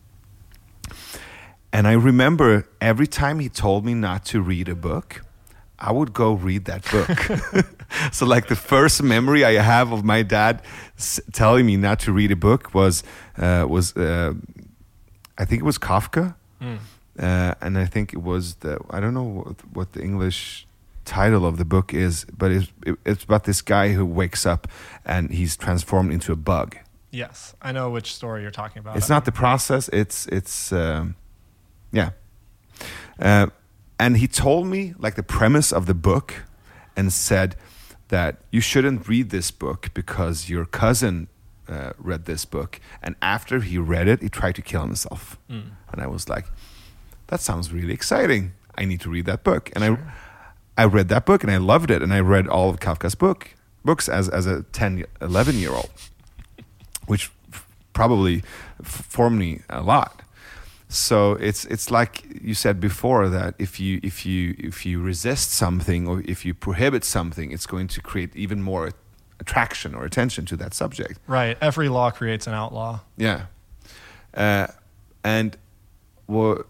And I remember every time he told me not to read a book, I would go read that book. So like the first memory I have of my dad telling me not to read a book was I think it was Kafka. And I think it was I don't know what the English title of the book is, but it's about this guy who wakes up and he's transformed into a bug. Yes, I know which story you're talking about. It's not the process. It's yeah. And he told me like the premise of the book, and said that you shouldn't read this book because your cousin read this book, and after he read it, he tried to kill himself. And I was like, that sounds really exciting. I need to read that book. And sure. I read that book and I loved it, and I read all of Kafka's books as a 10, 11-year-old, which probably formed me a lot. So it's like you said before, that if you resist something or if you prohibit something, it's going to create even more attraction or attention to that subject. Right. Every law creates an outlaw. Yeah. And well,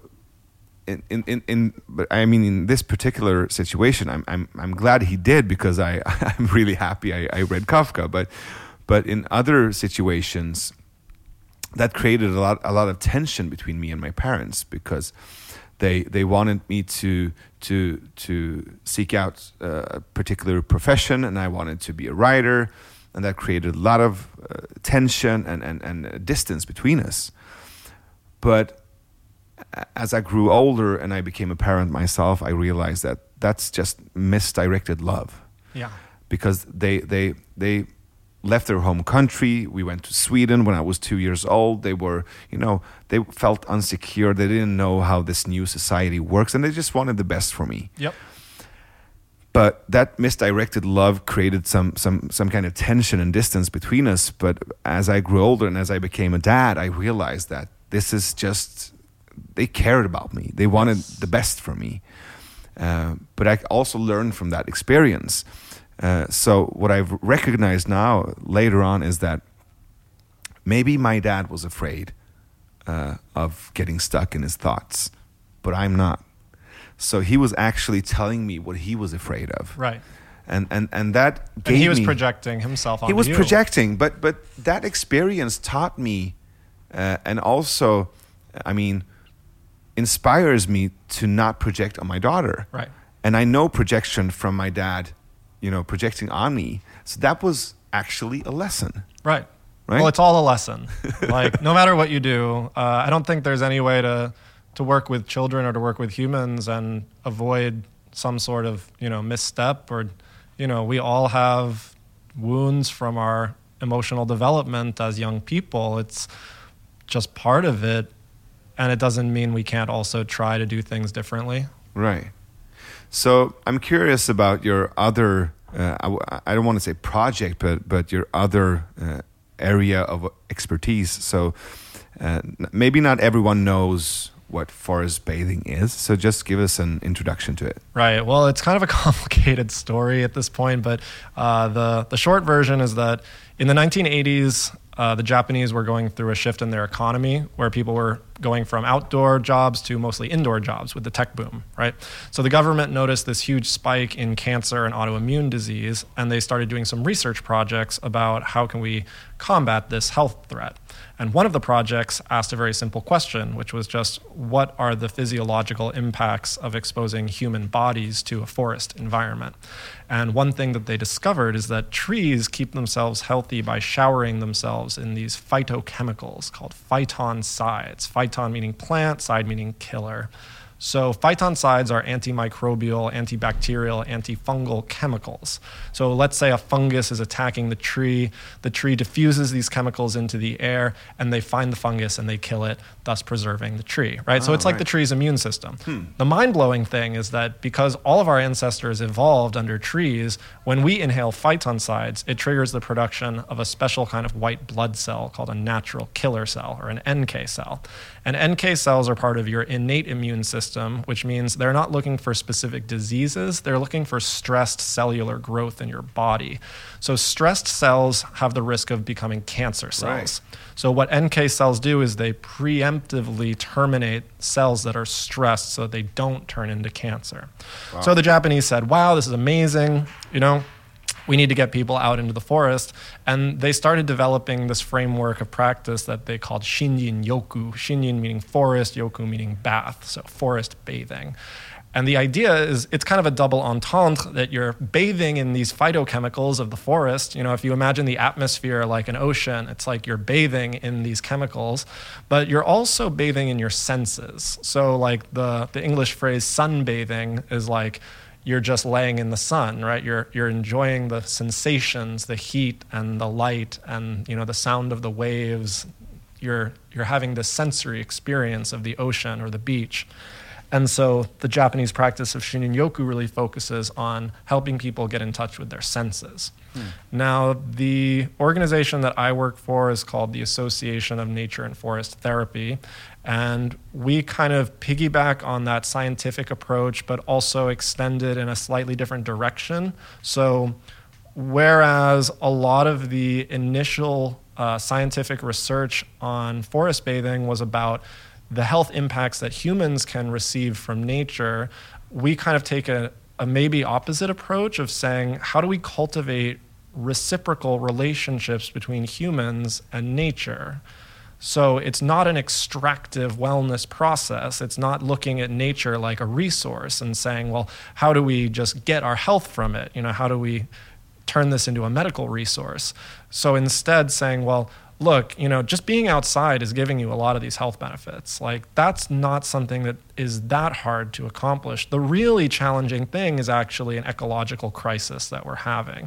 but I mean, in this particular situation, I'm glad he did, because I'm really happy I read Kafka. But in other situations, that created a lot of tension between me and my parents, because they wanted me to seek out a particular profession, and I wanted to be a writer, and that created a lot of tension and distance between us. But as I grew older and I became a parent myself, I realized that that's just misdirected love. Yeah. Because they left their home country. We went to Sweden when I was 2 years old. They were, they felt insecure. They didn't know how this new society works, and they just wanted the best for me. Yep. But that misdirected love created some kind of tension and distance between us. But as I grew older and as I became a dad, I realized that this is just, they cared about me. They wanted the best for me. But I also learned from that experience. So what I've recognized now later on is that maybe my dad was afraid of getting stuck in his thoughts, but I'm not. So he was actually telling me what he was afraid of. Right. And that gave me... And he was projecting himself onto you. He was projecting, but that experience taught me and also, inspires me to not project on my daughter. Right. And I know projection from my dad, projecting on me. So that was actually a lesson. Right. Well, it's all a lesson. Like, no matter what you do, I don't think there's any way to work with children or to work with humans and avoid some sort of, misstep or, we all have wounds from our emotional development as young people. It's just part of it. And it doesn't mean we can't also try to do things differently. Right. So I'm curious about your other, I don't want to say project, but your other area of expertise. So maybe not everyone knows what forest bathing is. So just give us an introduction to it. Right. Well, it's kind of a complicated story at this point, but the short version is that In the 1980s, the Japanese were going through a shift in their economy where people were going from outdoor jobs to mostly indoor jobs with the tech boom, right? So the government noticed this huge spike in cancer and autoimmune disease, and they started doing some research projects about how can we combat this health threat. And one of the projects asked a very simple question, which was just, what are the physiological impacts of exposing human bodies to a forest environment? And one thing that they discovered is that trees keep themselves healthy by showering themselves in these phytochemicals called phytoncides. Phyton meaning plant, side meaning killer. So phytoncides are antimicrobial, antibacterial, antifungal chemicals. So let's say a fungus is attacking the tree diffuses these chemicals into the air, and they find the fungus and they kill it, thus preserving the tree, right? So it's like the tree's immune system. The mind-blowing thing is that because all of our ancestors evolved under trees, when we inhale phytoncides, it triggers the production of a special kind of white blood cell called a natural killer cell, or an NK cell. And NK cells are part of your innate immune system, which means they're not looking for specific diseases, they're looking for stressed cellular growth in your body. So stressed cells have the risk of becoming cancer cells. Right. So what NK cells do is they preemptively terminate cells that are stressed so that they don't turn into cancer. Wow. So the Japanese said, wow, this is amazing, we need to get people out into the forest. And they started developing this framework of practice that they called Shinrin Yoku. Shinrin meaning forest, Yoku meaning bath, so forest bathing. And the idea is it's kind of a double entendre that you're bathing in these phytochemicals of the forest. If you imagine the atmosphere like an ocean, it's like you're bathing in these chemicals, but you're also bathing in your senses. So like the English phrase sunbathing is like, you're just laying in the sun, right? You're enjoying the sensations, the heat and the light and the sound of the waves. You're having the sensory experience of the ocean or the beach. And so the Japanese practice of Shinrin-yoku really focuses on helping people get in touch with their senses. Now, the organization that I work for is called the Association of Nature and Forest Therapy. And we kind of piggyback on that scientific approach, but also extend it in a slightly different direction. So whereas a lot of the initial scientific research on forest bathing was about the health impacts that humans can receive from nature, we kind of take a maybe opposite approach of saying, how do we cultivate reciprocal relationships between humans and nature? So it's not an extractive wellness process. It's not looking at nature like a resource and saying, well, how do we just get our health from it? How do we turn this into a medical resource? So instead saying, well, look, just being outside is giving you a lot of these health benefits. Like, that's not something that is that hard to accomplish. The really challenging thing is actually an ecological crisis that we're having.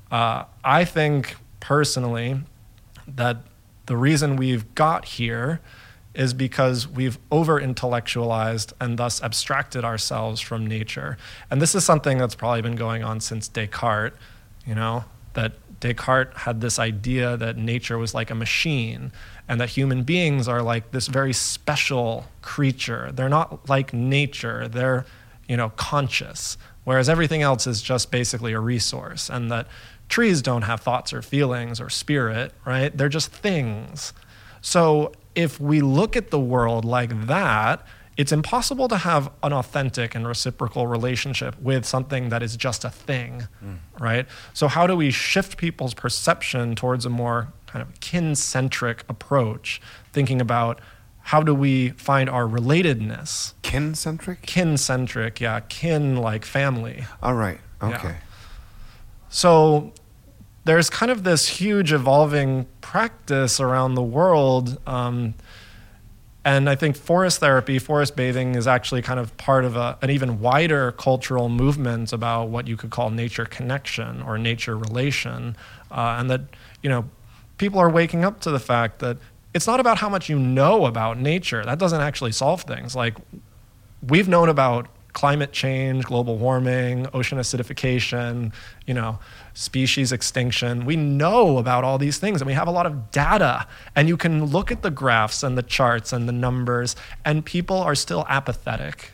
I think personally that the reason we've got here is because we've over-intellectualized and thus abstracted ourselves from nature. And this is something that's probably been going on since Descartes, that Descartes had this idea that nature was like a machine and that human beings are like this very special creature. They're not like nature, they're, conscious, whereas everything else is just basically a resource, and that trees don't have thoughts or feelings or spirit, right? They're just things. So if we look at the world like that, it's impossible to have an authentic and reciprocal relationship with something that is just a thing, right? So how do we shift people's perception towards a more kind of kin-centric approach, thinking about how do we find our relatedness? Kin-centric? Kin-centric, yeah. Kin like family. All right, okay. Yeah. So there's kind of this huge evolving practice around the world. And I think forest therapy, forest bathing is actually kind of part of an even wider cultural movement about what you could call nature connection or nature relation. And that, people are waking up to the fact that it's not about how much you know about nature. That doesn't actually solve things. Like, we've known about climate change, global warming, ocean acidification, species extinction. We know about all these things and we have a lot of data, and you can look at the graphs and the charts and the numbers, and people are still apathetic.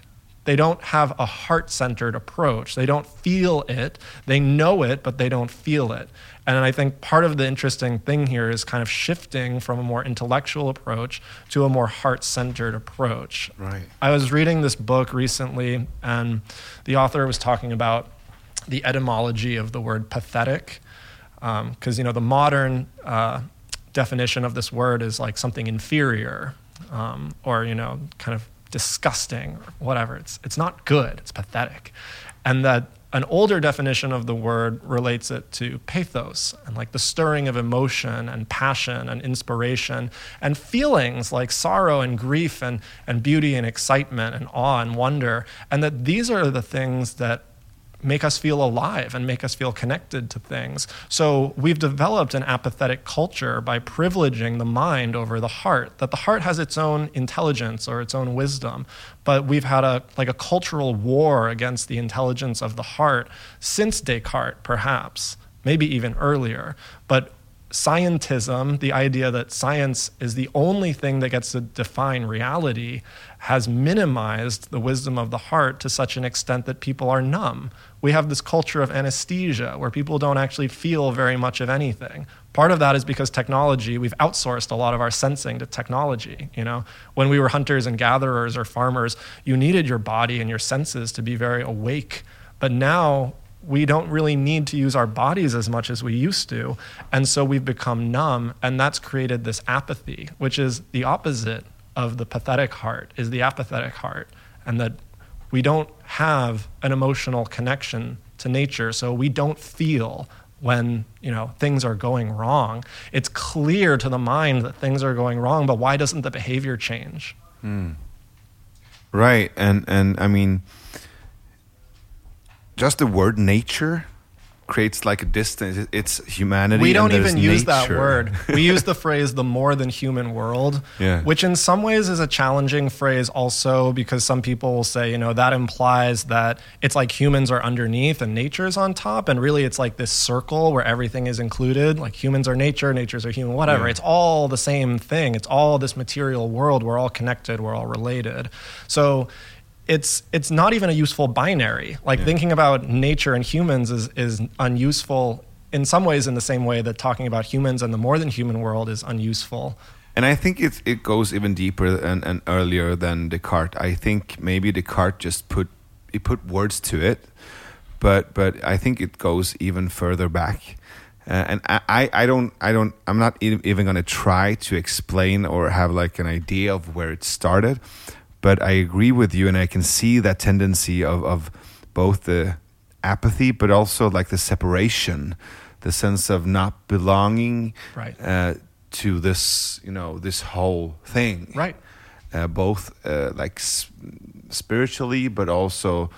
They don't have a heart-centered approach. They don't feel it. They know it, but they don't feel it. And I think part of the interesting thing here is kind of shifting from a more intellectual approach to a more heart-centered approach. Right. I was reading this book recently, and the author was talking about the etymology of the word pathetic, because the modern definition of this word is like something inferior, or kind of disgusting or whatever. It's not good. It's pathetic, and that an older definition of the word relates it to pathos and like the stirring of emotion and passion and inspiration and feelings like sorrow and grief and beauty and excitement and awe and wonder, and that these are the things that make us feel alive and make us feel connected to things. So we've developed an apathetic culture by privileging the mind over the heart, that the heart has its own intelligence or its own wisdom, but we've had a cultural war against the intelligence of the heart since Descartes, perhaps, maybe even earlier. But scientism, the idea that science is the only thing that gets to define reality, has minimized the wisdom of the heart to such an extent that people are numb. We have this culture of anesthesia where people don't actually feel very much of anything. Part of that is because technology, we've outsourced a lot of our sensing to technology. When we were hunters and gatherers or farmers, you needed your body and your senses to be very awake. But now we don't really need to use our bodies as much as we used to. And so we've become numb, and that's created this apathy, which is the opposite of the pathetic heart, is the apathetic heart. And that we don't have an emotional connection to nature, so we don't feel when things are going wrong. It's clear to the mind that things are going wrong, but why doesn't the behavior change? Right, and I mean, just the word nature creates like a distance. It's humanity. We don't even use nature. that word. We use the phrase the more than human world, which in some ways is a challenging phrase also, because some people will say, that implies that it's like humans are underneath and nature's on top. And really it's like this circle where everything is included. Like humans are nature, natures are human, whatever. Yeah. It's all the same thing. It's all this material world. We're all connected. We're all related. So it's not even a useful binary. Like thinking about nature and humans is unuseful in some ways, in the same way that talking about humans and the more than human world is unuseful. And I think it goes even deeper and earlier than Descartes. I think maybe Descartes just put words to it, but I think it goes even further back. And I'm not even going to try to explain or have like an idea of where it started. But I agree with you, and I can see that tendency of both the apathy, but also like the separation, the sense of not belonging to this, this whole thing. Right. Both like spiritually, but also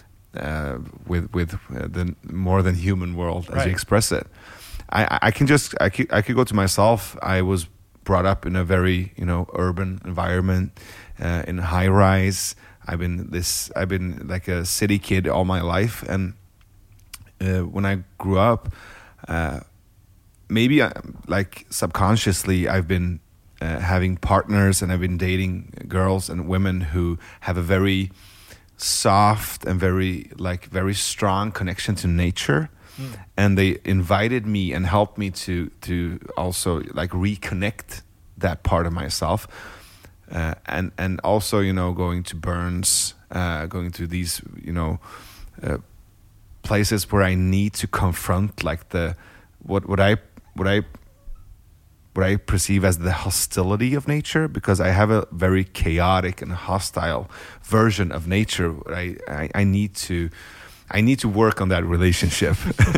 with the more than human world, as you express it. I could go to myself. I was brought up in a very urban environment. In high rise, I've been like a city kid all my life, and when I grew up, maybe like subconsciously, I've been having partners, and I've been dating girls and women who have a very soft and very strong connection to nature, and they invited me and helped me to also like reconnect that part of myself. And also, going to Burns, going to these, places where I need to confront like what I perceive as the hostility of nature, because I have a very chaotic and hostile version of nature. I need to work on that relationship,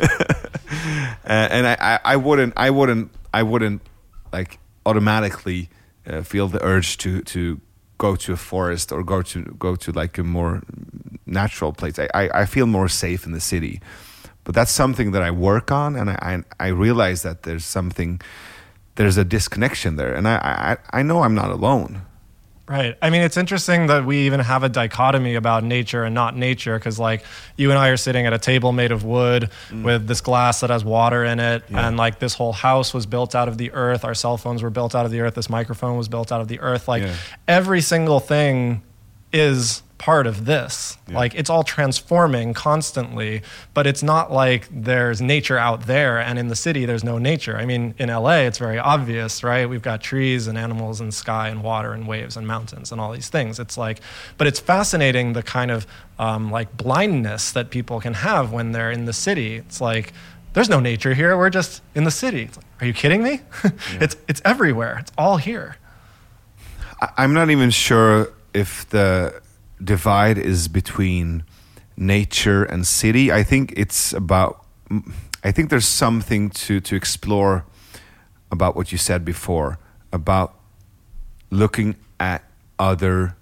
and I wouldn't like automatically feel the urge to go to a forest or go to like a more natural place. I feel more safe in the city, but that's something that I work on, and I realize that there's a disconnection there, and I know I'm not alone. Right. I mean, it's interesting that we even have a dichotomy about nature and not nature, because like you and I are sitting at a table made of wood with this glass that has water in it. Yeah. And like this whole house was built out of the earth. Our cell phones were built out of the earth. This microphone was built out of the earth. Like every single thing is part of this. Yeah. Like it's all transforming constantly, but it's not like there's nature out there and in the city there's no nature. I mean, in LA it's very obvious, right? We've got trees and animals and sky and water and waves and mountains and all these things. It's like, but it's fascinating the kind of like blindness that people can have when they're in the city. It's like, there's no nature here. We're just in the city. It's like, are you kidding me? Yeah. It's everywhere. It's all here. I'm not even sure if the divide is between nature and city. I think there's something to explore about what you said before, about looking at others.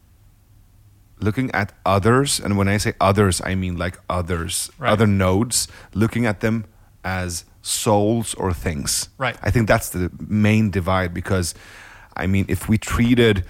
And when I say others, I mean like others, right. Other nodes, looking at them as souls or things. Right. I think that's the main divide, because I mean, if we treated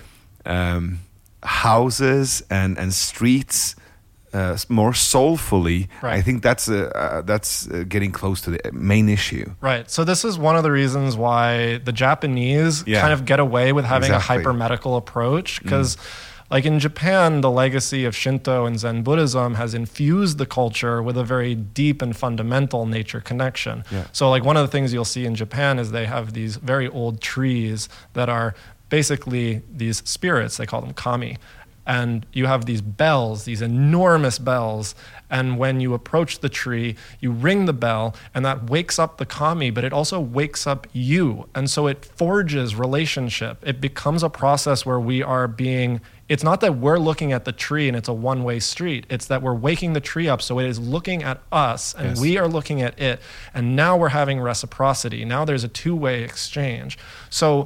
houses and streets more soulfully, right. I think that's getting close to the main issue. Right. So this is one of the reasons why the Japanese kind of get away with having a hyper-medical approach, because like in Japan, the legacy of Shinto and Zen Buddhism has infused the culture with a very deep and fundamental nature connection. Yeah. So like one of the things you'll see in Japan is they have these very old trees that are basically these spirits, they call them kami. And you have these bells, these enormous bells. And when you approach the tree, you ring the bell, and that wakes up the kami, but it also wakes up you. And so it forges relationship. It becomes a process where we are being, it's not that we're looking at the tree and it's a one-way street. It's that we're waking the tree up, so it is looking at us, and we are looking at it. And now we're having reciprocity. Now there's a two-way exchange. So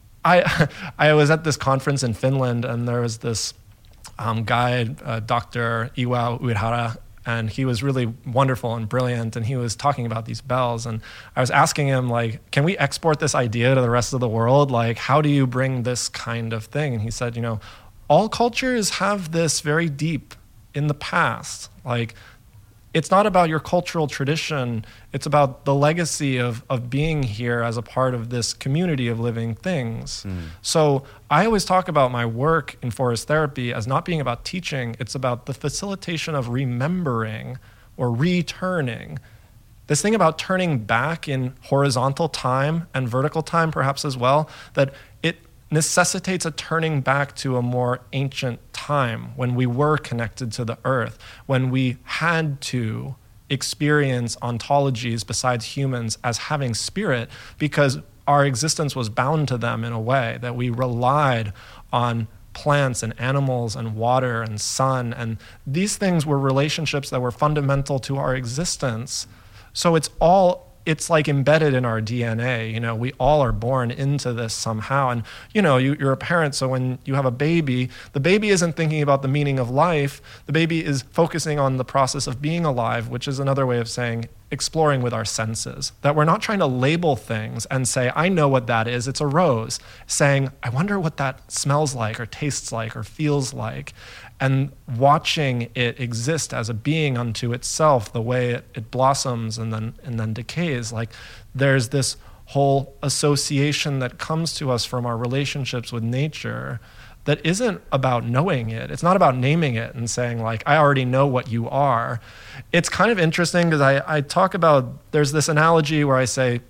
I was at this conference in Finland, and there was this guy, Dr. Iwa Uehara, and he was really wonderful and brilliant, and he was talking about these bells, and I was asking him, like, can we export this idea to the rest of the world? Like, how do you bring this kind of thing? And he said, you know, all cultures have this very deep in the past. Like, it's not about your cultural tradition, it's about the legacy of being here as a part of this community of living things. So I always talk about my work in forest therapy as not being about teaching, it's about the facilitation of remembering or returning. This thing about turning back in horizontal time and vertical time perhaps as well, that it necessitates a turning back to a more ancient time when we were connected to the earth, when we had to experience ontologies besides humans as having spirit, because our existence was bound to them in a way that we relied on plants and animals and water and sun, and these things were relationships that were fundamental to our existence. So it's like embedded in our DNA. You know, we all are born into this somehow. And, you know, you're a parent, so when you have a baby, the baby isn't thinking about the meaning of life. The baby is focusing on the process of being alive, which is another way of saying exploring with our senses. That we're not trying to label things and say, I know what that is, it's a rose. Saying, I wonder what that smells like or tastes like or feels like. And watching it exist as a being unto itself, the way it blossoms and then decays. Like, there's this whole association that comes to us from our relationships with nature that isn't about knowing it. It's not about naming it and saying, like, I already know what you are. It's kind of interesting because I talk about, there's this analogy where I say,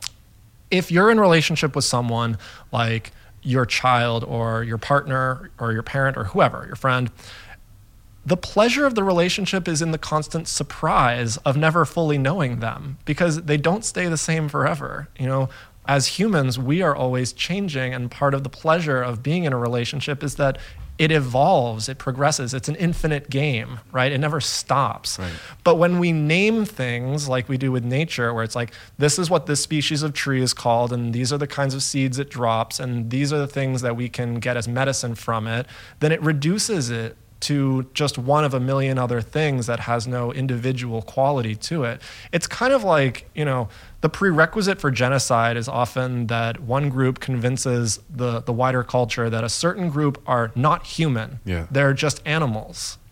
if you're in relationship with someone like your child or your partner or your parent or whoever, your friend, the pleasure of the relationship is in the constant surprise of never fully knowing them, because they don't stay the same forever. You know, as humans, we are always changing, and part of the pleasure of being in a relationship is that it evolves, it progresses, it's an infinite game, right? It never stops. Right. But when we name things like we do with nature, where it's like, this is what this species of tree is called, and these are the kinds of seeds it drops, and these are the things that we can get as medicine from it, then it reduces it to just one of a million other things that has no individual quality to it. It's kind of like, you know, the prerequisite for genocide is often that one group convinces the wider culture that a certain group are not human. Yeah. They're just animals,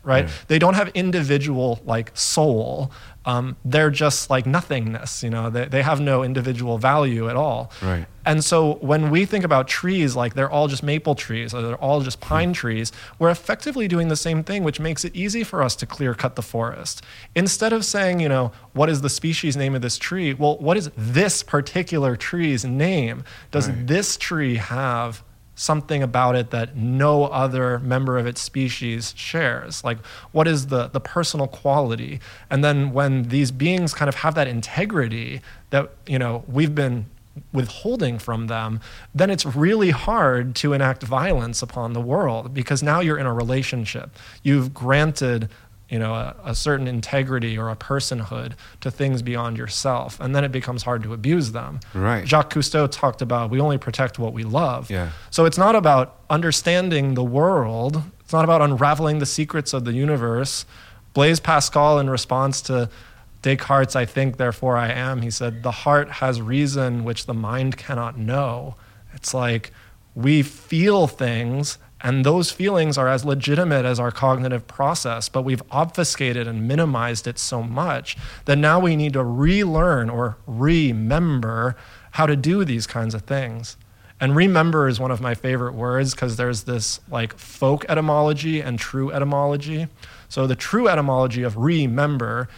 right? Yeah. They don't have individual like soul. They're just like nothingness, you know, they have no individual value at all. Right. And so when we think about trees, like they're all just maple trees or they're all just pine trees, we're effectively doing the same thing, which makes it easy for us to clear cut the forest. Instead of saying, you know, what is the species name of this tree? Well, what is this particular tree's name? Does this tree have something about it that no other member of its species shares? Like, what is the personal quality? And then when these beings kind of have that integrity that, you know, we've been withholding from them, then it's really hard to enact violence upon the world, because now you're in a relationship. You've granted, you know, a certain integrity or a personhood to things beyond yourself, and then it becomes hard to abuse them. Right. Jacques Cousteau talked about we only protect what we love. Yeah. So it's not about understanding the world. It's not about unraveling the secrets of the universe. Blaise Pascal, in response to Descartes' "I think, therefore I am," he said, "The heart has reason which the mind cannot know." It's like we feel things, and those feelings are as legitimate as our cognitive process, but we've obfuscated and minimized it so much that now we need to relearn or remember how to do these kinds of things. And remember is one of my favorite words, because there's this like folk etymology and true etymology. So the true etymology of remember,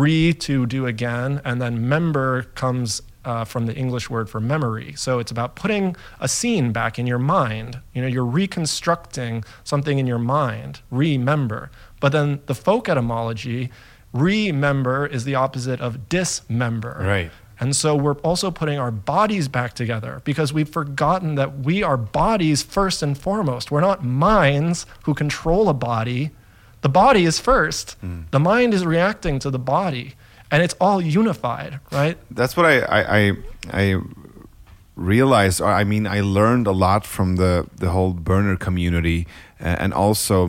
to do again, and then member comes from the English word for memory. So it's about putting a scene back in your mind. You know, you're reconstructing something in your mind, remember. But then the folk etymology, remember is the opposite of dismember. Right. And so we're also putting our bodies back together, because we've forgotten that we are bodies first and foremost. We're not minds who control a body. The body is first. The mind is reacting to the body, and it's all unified, right? That's what I realized. Or I mean, I learned a lot from the whole burner community, and also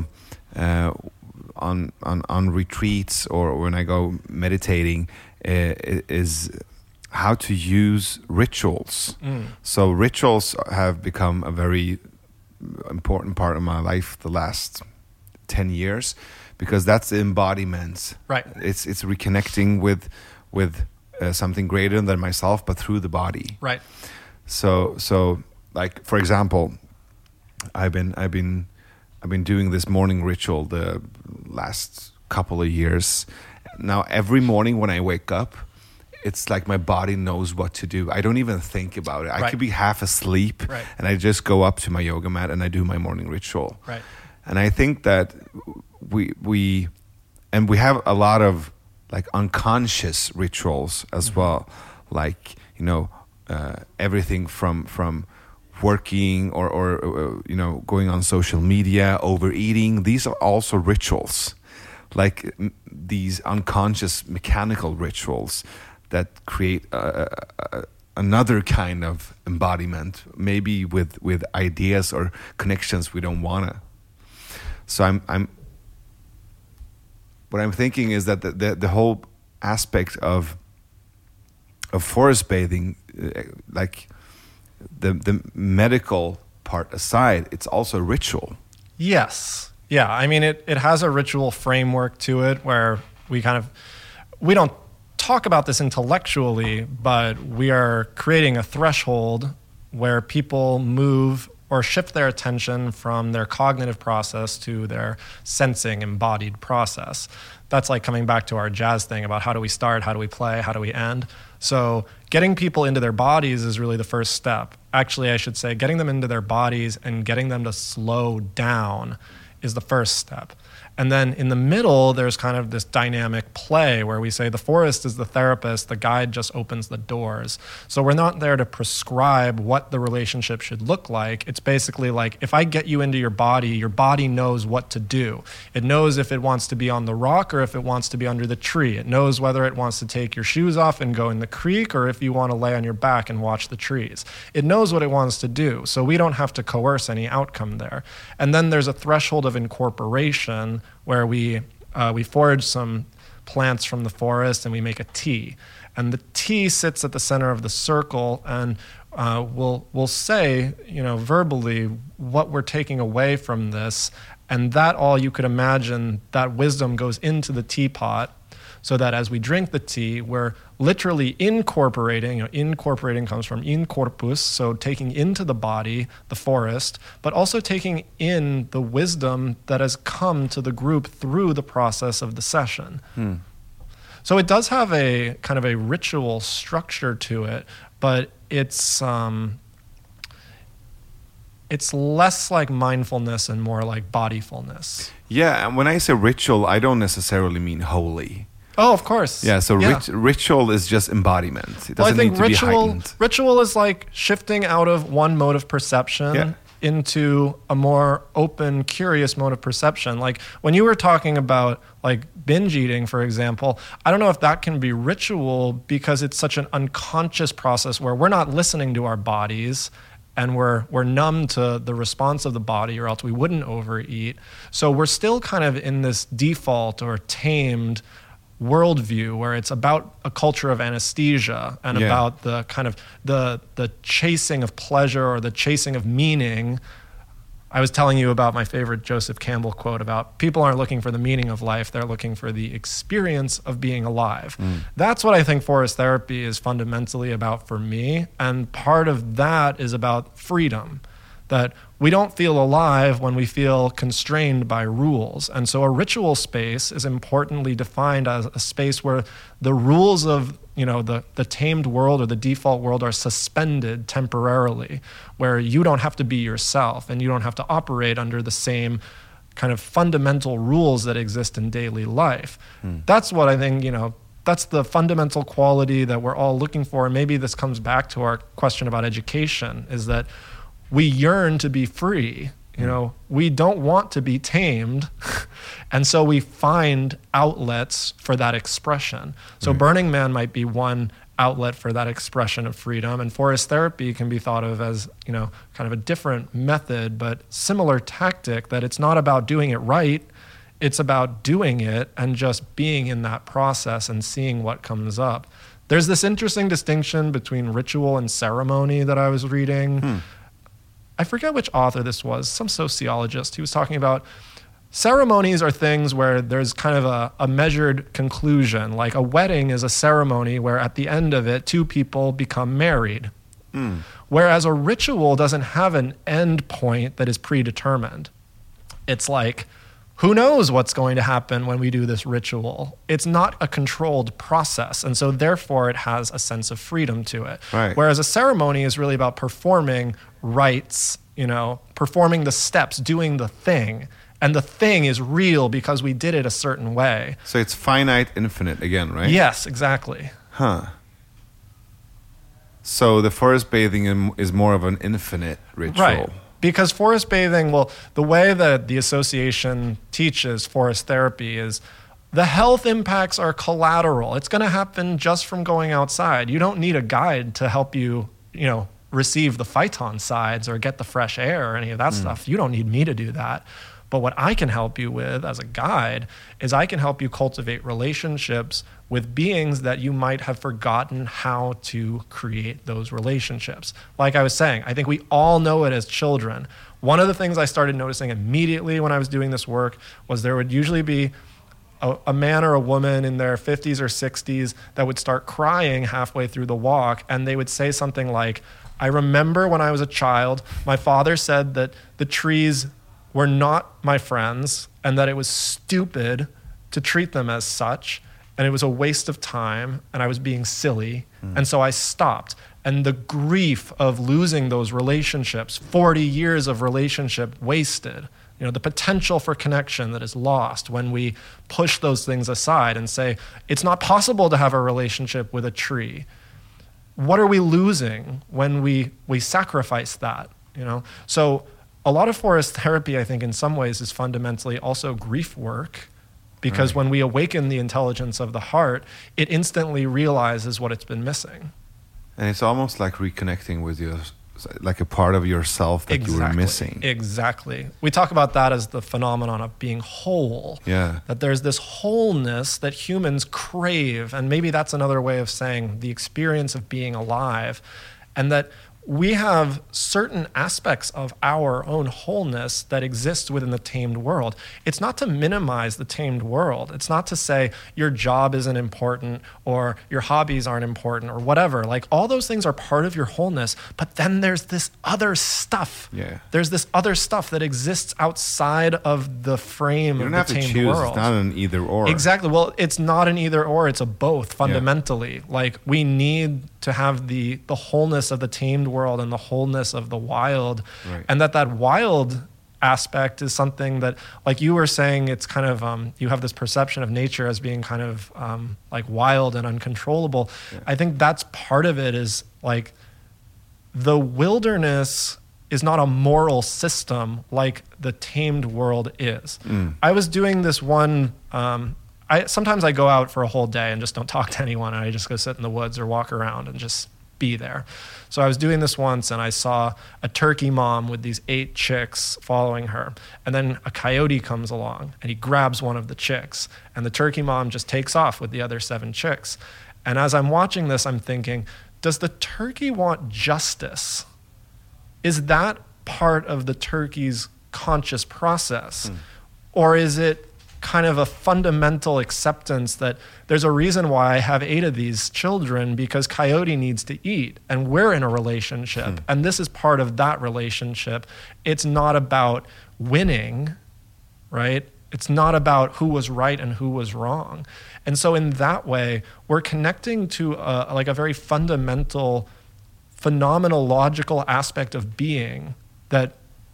on retreats or when I go meditating, is how to use rituals. So rituals have become a very important part of my life the last 10 years, because that's the embodiment. Right. It's reconnecting with something greater than myself, but through the body. Right. So like, for example, I've been doing this morning ritual the last couple of years. Now every morning when I wake up, it's like my body knows what to do. I don't even think about it. I could be half asleep, and I just go up to my yoga mat and I do my morning ritual. Right. And I think that we have a lot of like unconscious rituals as well, like, you know, everything from working or you know, going on social media, overeating. These are also rituals, like these unconscious mechanical rituals that create another kind of embodiment, maybe with ideas or connections we don't wanna. So what I'm thinking is that the whole aspect of forest bathing, like the medical part aside, it's also a ritual. Yes. Yeah. I mean, it has a ritual framework to it where we don't talk about this intellectually, but we are creating a threshold where people move or shift their attention from their cognitive process to their sensing embodied process. That's like coming back to our jazz thing about how do we start, how do we play, how do we end. So getting people into their bodies is really the first step. Actually, I should say getting them into their bodies and getting them to slow down is the first step. And then in the middle, there's kind of this dynamic play where we say the forest is the therapist, the guide just opens the doors. So we're not there to prescribe what the relationship should look like. It's basically like, if I get you into your body knows what to do. It knows if it wants to be on the rock or if it wants to be under the tree. It knows whether it wants to take your shoes off and go in the creek or if you want to lay on your back and watch the trees. It knows what it wants to do. So we don't have to coerce any outcome there. And then there's a threshold of incorporation where we forage some plants from the forest and we make a tea. And the tea sits at the center of the circle, and will say, verbally what we're taking away from this, and that all you could imagine that wisdom goes into the teapot, so that as we drink the tea, we're literally incorporating. Incorporating comes from in corpus, so taking into the body the forest, but also taking in the wisdom that has come to the group through the process of the session. So it does have a kind of a ritual structure to it, but it's less like mindfulness and more like bodyfulness. Yeah, and when I say ritual, I don't necessarily mean holy. Oh, of course. Yeah, so ritual is just embodiment. It doesn't need to be heightened. Ritual is like shifting out of one mode of perception into a more open, curious mode of perception. Like when you were talking about like binge eating, for example, I don't know if that can be ritual because it's such an unconscious process where we're not listening to our bodies and we're numb to the response of the body, or else we wouldn't overeat. So we're still kind of in this default or tamed worldview where it's about a culture of anesthesia and about the kind of the chasing of pleasure or the chasing of meaning. I was telling you about my favorite Joseph Campbell quote about people aren't looking for the meaning of life, they're looking for the experience of being alive. That's what I think forest therapy is fundamentally about for me, and part of that is about freedom. That we don't feel alive when we feel constrained by rules. And so a ritual space is importantly defined as a space where the rules of the tamed world or the default world are suspended temporarily, where you don't have to be yourself and you don't have to operate under the same kind of fundamental rules that exist in daily life. That's what I think, that's the fundamental quality that we're all looking for. And maybe this comes back to our question about education, is that we yearn to be free. We don't want to be tamed. And so we find outlets for that expression. So Burning Man might be one outlet for that expression of freedom. And forest therapy can be thought of as, kind of a different method, but similar tactic, that it's not about doing it right. It's about doing it and just being in that process and seeing what comes up. There's this interesting distinction between ritual and ceremony that I was reading. I forget which author this was, some sociologist. He was talking about ceremonies are things where there's kind of a measured conclusion. Like a wedding is a ceremony where at the end of it, two people become married. Whereas a ritual doesn't have an end point that is predetermined. It's like, who knows what's going to happen when we do this ritual? It's not a controlled process, and so therefore it has a sense of freedom to it. Right. Whereas a ceremony is really about performing rites, performing the steps, doing the thing, and the thing is real because we did it a certain way. So it's finite, infinite again, right? Yes, exactly. So the forest bathing is more of an infinite ritual. Right. Because forest bathing, the way that the association teaches forest therapy is the health impacts are collateral. It's going to happen just from going outside. You don't need a guide to help you, receive the phyton sides or get the fresh air or any of that stuff. You don't need me to do that. But what I can help you with as a guide is I can help you cultivate relationships with beings that you might have forgotten how to create those relationships. Like I was saying, I think we all know it as children. One of the things I started noticing immediately when I was doing this work was there would usually be a man or a woman in their 50s or 60s that would start crying halfway through the walk, and they would say something like, I remember when I was a child, my father said that the trees were not my friends and that it was stupid to treat them as such, and it was a waste of time, and I was being silly, and so I stopped. And the grief of losing those relationships, 40 years of relationship wasted, the potential for connection that is lost when we push those things aside and say, it's not possible to have a relationship with a tree. What are we losing when we sacrifice that, So a lot of forest therapy, I think, in some ways is fundamentally also grief work, because when we awaken the intelligence of the heart, it instantly realizes what it's been missing. And it's almost like reconnecting with like a part of yourself that you were missing. Exactly. We talk about that as the phenomenon of being whole. Yeah. That there's this wholeness that humans crave, and maybe that's another way of saying the experience of being alive, and that we have certain aspects of our own wholeness that exist within the tamed world. It's not to minimize the tamed world. It's not to say your job isn't important or your hobbies aren't important or whatever. Like, all those things are part of your wholeness, but then there's this other stuff. Yeah. There's this other stuff that exists outside of the frame of the tamed world. You don't have to choose. It's not an either or. Exactly. Well, it's not an either or. It's a both, fundamentally. Like, we need to have the wholeness of the tamed world and the wholeness of the wild. Right. And that wild aspect is something that, like you were saying, it's kind of, you have this perception of nature as being kind of like wild and uncontrollable. Yeah. I think that's part of it, is like, the wilderness is not a moral system like the tamed world is. I was doing this one, sometimes I go out for a whole day and just don't talk to anyone, and I just go sit in the woods or walk around and just be there. So I was doing this once, and I saw a turkey mom with these 8 chicks following her. And then a coyote comes along, and he grabs one of the chicks, and the turkey mom just takes off with the other 7 chicks. And as I'm watching this, I'm thinking, does the turkey want justice? Is that part of the turkey's conscious process? Or is it kind of a fundamental acceptance that there's a reason why I have 8 of these children, because coyote needs to eat, and we're in a relationship, and this is part of that relationship. It's not about winning, right? It's not about who was right and who was wrong. And so in that way, we're connecting to like a very fundamental, phenomenological aspect of being, that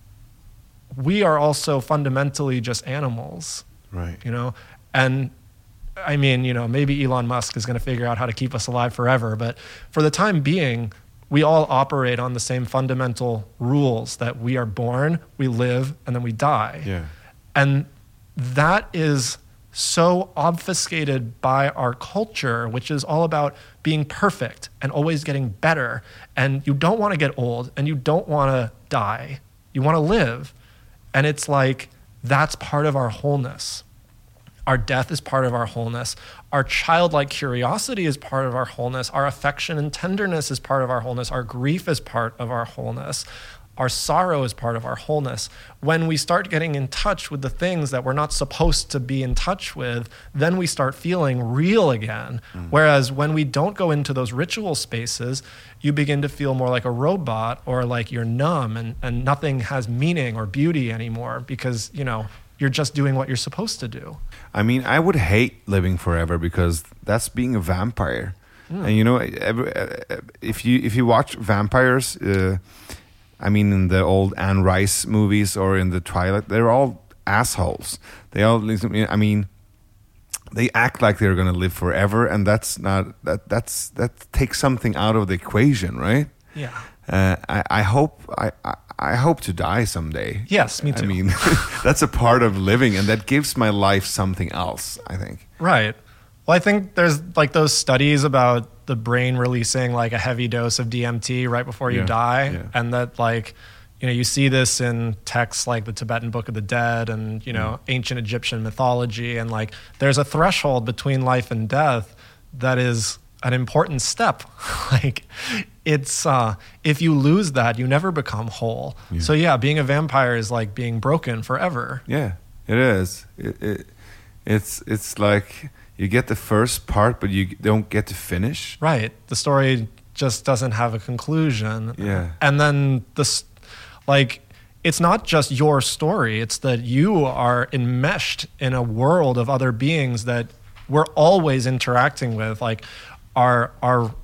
we are also fundamentally just animals. Right. You know, and I mean, you know, maybe Elon Musk is going to figure out how to keep us alive forever, but for the time being, we all operate on the same fundamental rules, that we are born, we live, and then we die. Yeah. And that is so obfuscated by our culture, which is all about being perfect and always getting better. And you don't want to get old, and you don't want to die. You want to live. And it's like, that's part of our wholeness. Our death is part of our wholeness. Our childlike curiosity is part of our wholeness. Our affection and tenderness is part of our wholeness. Our grief is part of our wholeness. Our sorrow is part of our wholeness. When we start getting in touch with the things that we're not supposed to be in touch with, then we start feeling real again. Whereas when we don't go into those ritual spaces, you begin to feel more like a robot, or like you're numb, and nothing has meaning or beauty anymore, because, you know, you're just doing what you're supposed to do. I mean, I would hate living forever, because that's being a vampire. And you know, if you watch vampires, I mean, in the old Anne Rice movies or in the Twilight, they're all assholes. They all, I mean, they act like they're going to live forever, and that takes something out of the equation, right? Yeah. I hope to die someday. Yes, me too. I mean, that's a part of living, and that gives my life something else, I think. Right. Well, I think there's like those studies about the brain releasing like a heavy dose of DMT right before you die. And that, like, you know, you see this in texts like the Tibetan Book of the Dead and, you know, ancient Egyptian mythology. And like, there's a threshold between life and death that is an important step. Like, it's, if you lose that, you never become whole. So yeah, being a vampire is like being broken forever. Yeah, it is. It's like, you get the first part, but you don't get to finish. Right. The story just doesn't have a conclusion. Yeah. And then like, it's not just your story. It's that you are enmeshed in a world of other beings that we're always interacting with. Like, our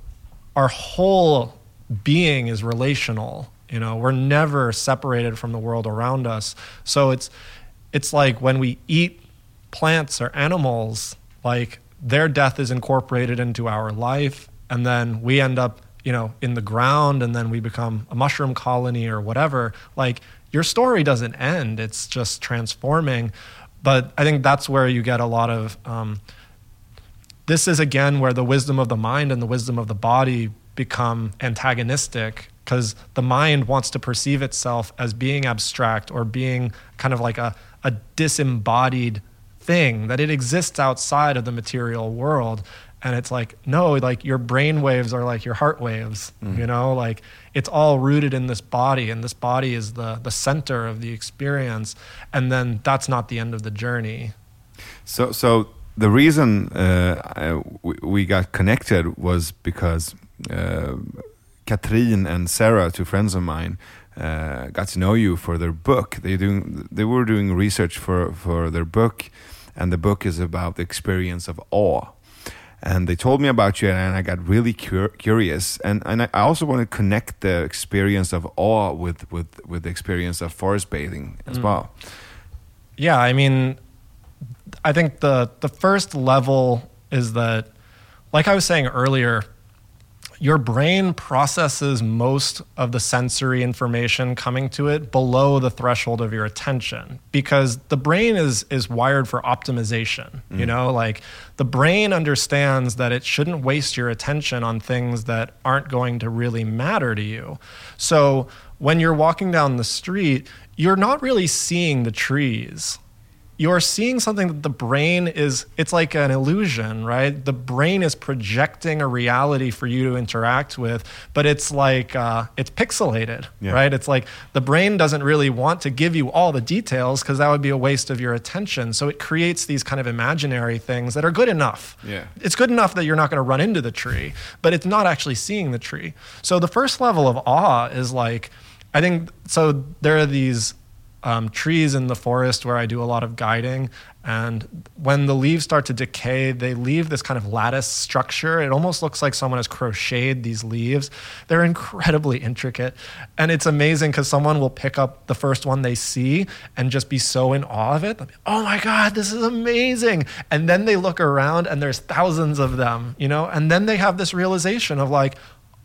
whole being is relational. You know, we're never separated from the world around us. So it's like when we eat plants or animals, like, their death is incorporated into our life, and then we end up, you know, in the ground, and then we become a mushroom colony or whatever. Like, your story doesn't end, it's just transforming. But I think that's where you get a lot of, this is again where the wisdom of the mind and the wisdom of the body become antagonistic, because the mind wants to perceive itself as being abstract or being kind of like a disembodied thing, that it exists outside of the material world. And it's like, no, like your brain waves are like your heart waves, you know, like it's all rooted in this body, and this body is the center of the experience. And then that's not the end of the journey. So the reason we got connected was because Katrin and Sarah, two friends of mine, got to know you for their book. They were doing research for their book, and the book is about the experience of awe. And they told me about you, and I got really curious. And I also want to connect the experience of awe with the experience of forest bathing as well. Yeah, I mean, I think the first level is that, like I was saying earlier, your brain processes most of the sensory information coming to it below the threshold of your attention, because the brain is wired for optimization. You know, like the brain understands that it shouldn't waste your attention on things that aren't going to really matter to you. So when you're walking down the street, you're not really seeing the trees. You're seeing something that the brain it's like an illusion, right? The brain is projecting a reality for you to interact with, but it's like, it's pixelated, right? It's like the brain doesn't really want to give you all the details because that would be a waste of your attention. So it creates these kind of imaginary things that are good enough. Yeah. It's good enough that you're not going to run into the tree, but it's not actually seeing the tree. So the first level of awe is like, I think, so there are these trees in the forest where I do a lot of guiding, and when the leaves start to decay, they leave this kind of lattice structure. It almost looks like someone has crocheted these leaves. They're incredibly intricate, and it's amazing because someone will pick up the first one they see and just be so in awe of it. They'll be, oh my God, this is amazing. And then they look around and there's thousands of them, you know, and then they have this realization of like,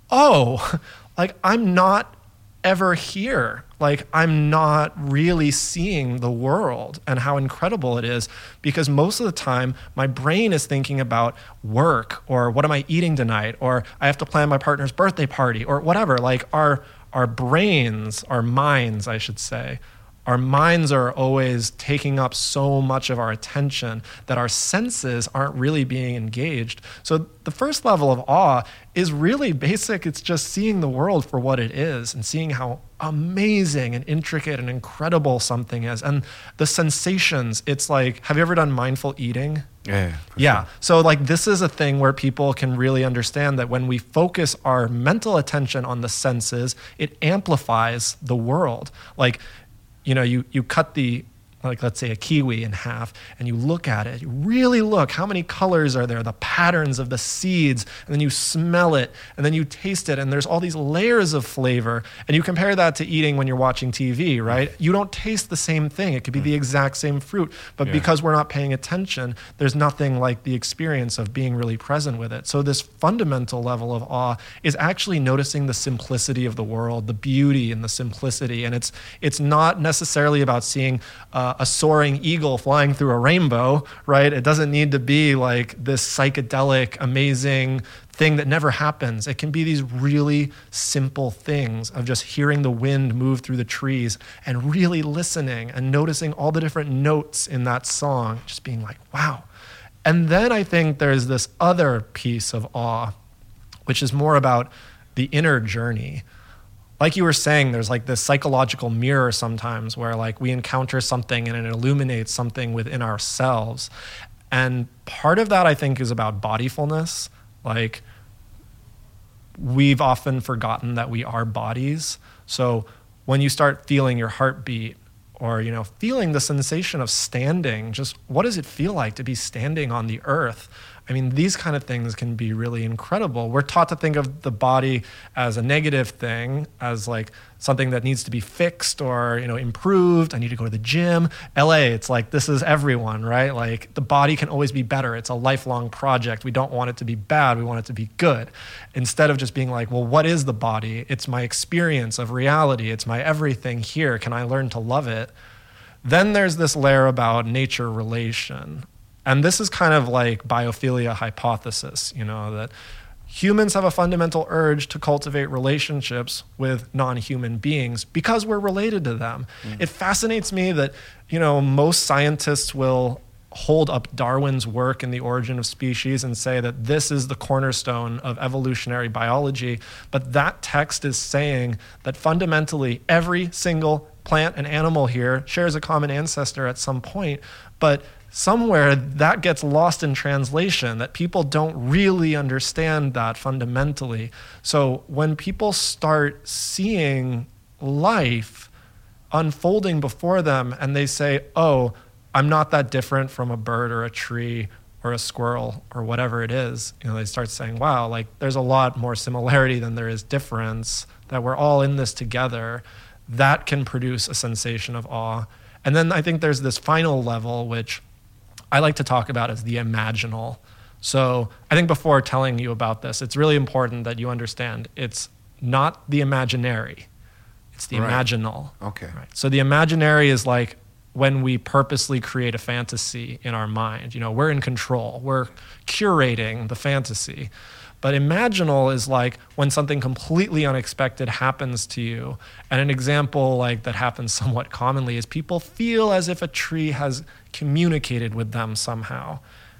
oh, like I'm not ever here. Like I'm not really seeing the world and how incredible it is, because most of the time my brain is thinking about work, or what am I eating tonight, or I have to plan my partner's birthday party, or whatever. Like our brains, our minds, I should say, our minds are always taking up so much of our attention that our senses aren't really being engaged. So the first level of awe is really basic. It's just seeing the world for what it is and seeing how amazing and intricate and incredible something is. And the sensations, it's like, have you ever done mindful eating? Yeah. Sure. So like this is a thing where people can really understand that when we focus our mental attention on the senses, it amplifies the world. Like, you know, you cut the, like let's say a kiwi in half, and you look at it, you really look, how many colors are there, the patterns of the seeds, and then you smell it, and then you taste it, and there's all these layers of flavor, and you compare that to eating when you're watching TV, right? You don't taste the same thing. It could be the exact same fruit, but because we're not paying attention, there's nothing like the experience of being really present with it. So this fundamental level of awe is actually noticing the simplicity of the world, the beauty and the simplicity, and it's not necessarily about seeing a soaring eagle flying through a rainbow, right? It doesn't need to be like this psychedelic, amazing thing that never happens. It can be these really simple things of just hearing the wind move through the trees and really listening and noticing all the different notes in that song, just being like, wow. And then I think there's this other piece of awe, which is more about the inner journey. Like you were saying, there's like this psychological mirror sometimes where like we encounter something and it illuminates something within ourselves. And part of that I think is about bodyfulness. Like we've often forgotten that we are bodies. So when you start feeling your heartbeat, or, you know, feeling the sensation of standing, just what does it feel like to be standing on the earth? I mean, these kind of things can be really incredible. We're taught to think of the body as a negative thing, as like something that needs to be fixed or, you know, improved. I need to go to the gym. LA, it's like, this is everyone, right? Like the body can always be better. It's a lifelong project. We don't want it to be bad. We want it to be good. Instead of just being like, well, what is the body? It's my experience of reality. It's my everything here. Can I learn to love it? Then there's this layer about nature relation. And this is kind of like biophilia hypothesis, you know, that humans have a fundamental urge to cultivate relationships with non-human beings because we're related to them. It fascinates me that, you know, most scientists will hold up Darwin's work in The Origin of Species and say that this is the cornerstone of evolutionary biology. But that text is saying that fundamentally every single plant and animal here shares a common ancestor at some point. But somewhere that gets lost in translation, that people don't really understand that fundamentally. So when people start seeing life unfolding before them and they say, oh, I'm not that different from a bird or a tree or a squirrel or whatever it is, they start saying, wow, like there's a lot more similarity than there is difference, that we're all in this together. That can produce a sensation of awe. And then I think there's this final level, which I like to talk about as the imaginal. So I think before telling you about this, it's really important that you understand it's not the imaginary, it's the imaginal. Okay. Right. So the imaginary is like when we purposely create a fantasy in our mind. We're in control, we're curating the fantasy. But imaginal is like when something completely unexpected happens to you. And an example like that happens somewhat commonly is people feel as if a tree has communicated with them somehow.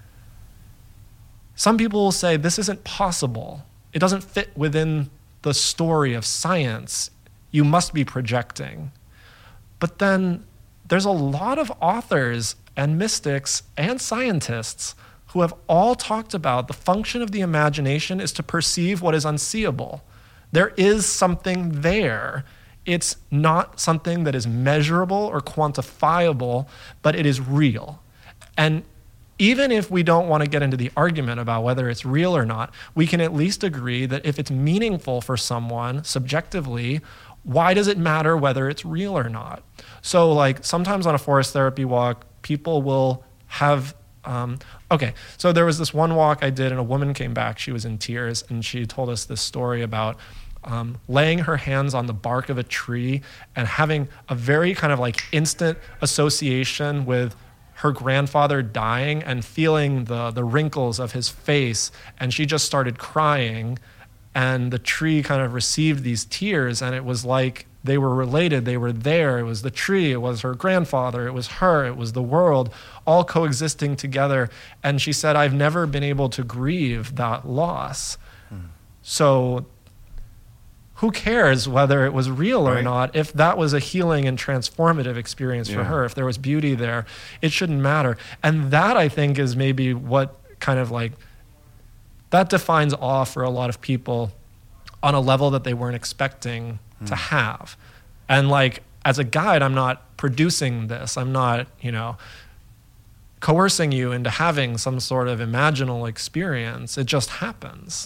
Some people will say this isn't possible. It doesn't fit within the story of science. You must be projecting. But then there's a lot of authors and mystics and scientists who have all talked about the function of the imagination is to perceive what is unseeable. There is something there. It's not something that is measurable or quantifiable, but it is real. And even if we don't want to get into the argument about whether it's real or not, we can at least agree that if it's meaningful for someone subjectively, why does it matter whether it's real or not? So like sometimes on a forest therapy walk, people will have, so there was this one walk I did and a woman came back, she was in tears, and she told us this story about laying her hands on the bark of a tree and having a very kind of like instant association with her grandfather dying and feeling the wrinkles of his face, and she just started crying. And the tree kind of received these tears, and it was like they were related, they were there. It was the tree, it was her grandfather, it was her, it was the world, all coexisting together. And she said, I've never been able to grieve that loss. So who cares whether it was real or not? If that was a healing and transformative experience for her, if there was beauty there, it shouldn't matter. And that, I think, is maybe what kind of like, that defines awe for a lot of people on a level that they weren't expecting to have. And like, as a guide, I'm not producing this. I'm not, coercing you into having some sort of imaginal experience. It just happens,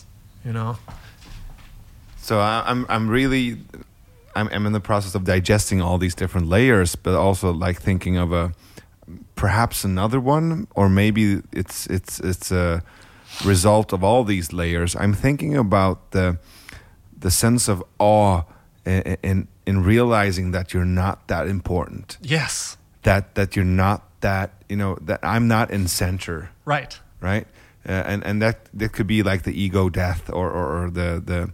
So I'm in the process of digesting all these different layers, but also like thinking of perhaps another one, or maybe it's a result of all these layers. I'm thinking about the sense of awe in realizing that you're not that important. Yes. That you're not that, that I'm not in center. Right. Right. And that could be like the ego death or the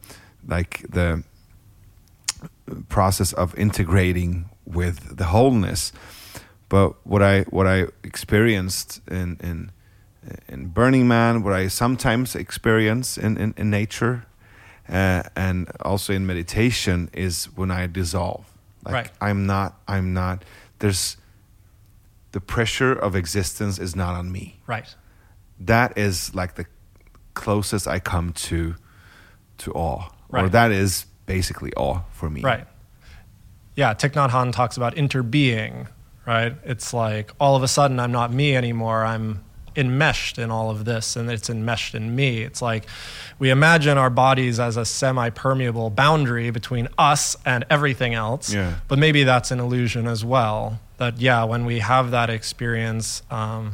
process of integrating with the wholeness. But what I experienced in Burning Man, what I sometimes experience in nature, and also in meditation, is when I dissolve. Like I'm not. There's the pressure of existence is not on me. Right. That is like the closest I come to awe. Right. Or that is basically awe for me. Right. Yeah, Thich Nhat Hanh talks about interbeing, right? It's like all of a sudden I'm not me anymore. I'm enmeshed in all of this, and it's enmeshed in me. It's like we imagine our bodies as a semi-permeable boundary between us and everything else. Yeah. But maybe that's an illusion as well. That, when we have that experience,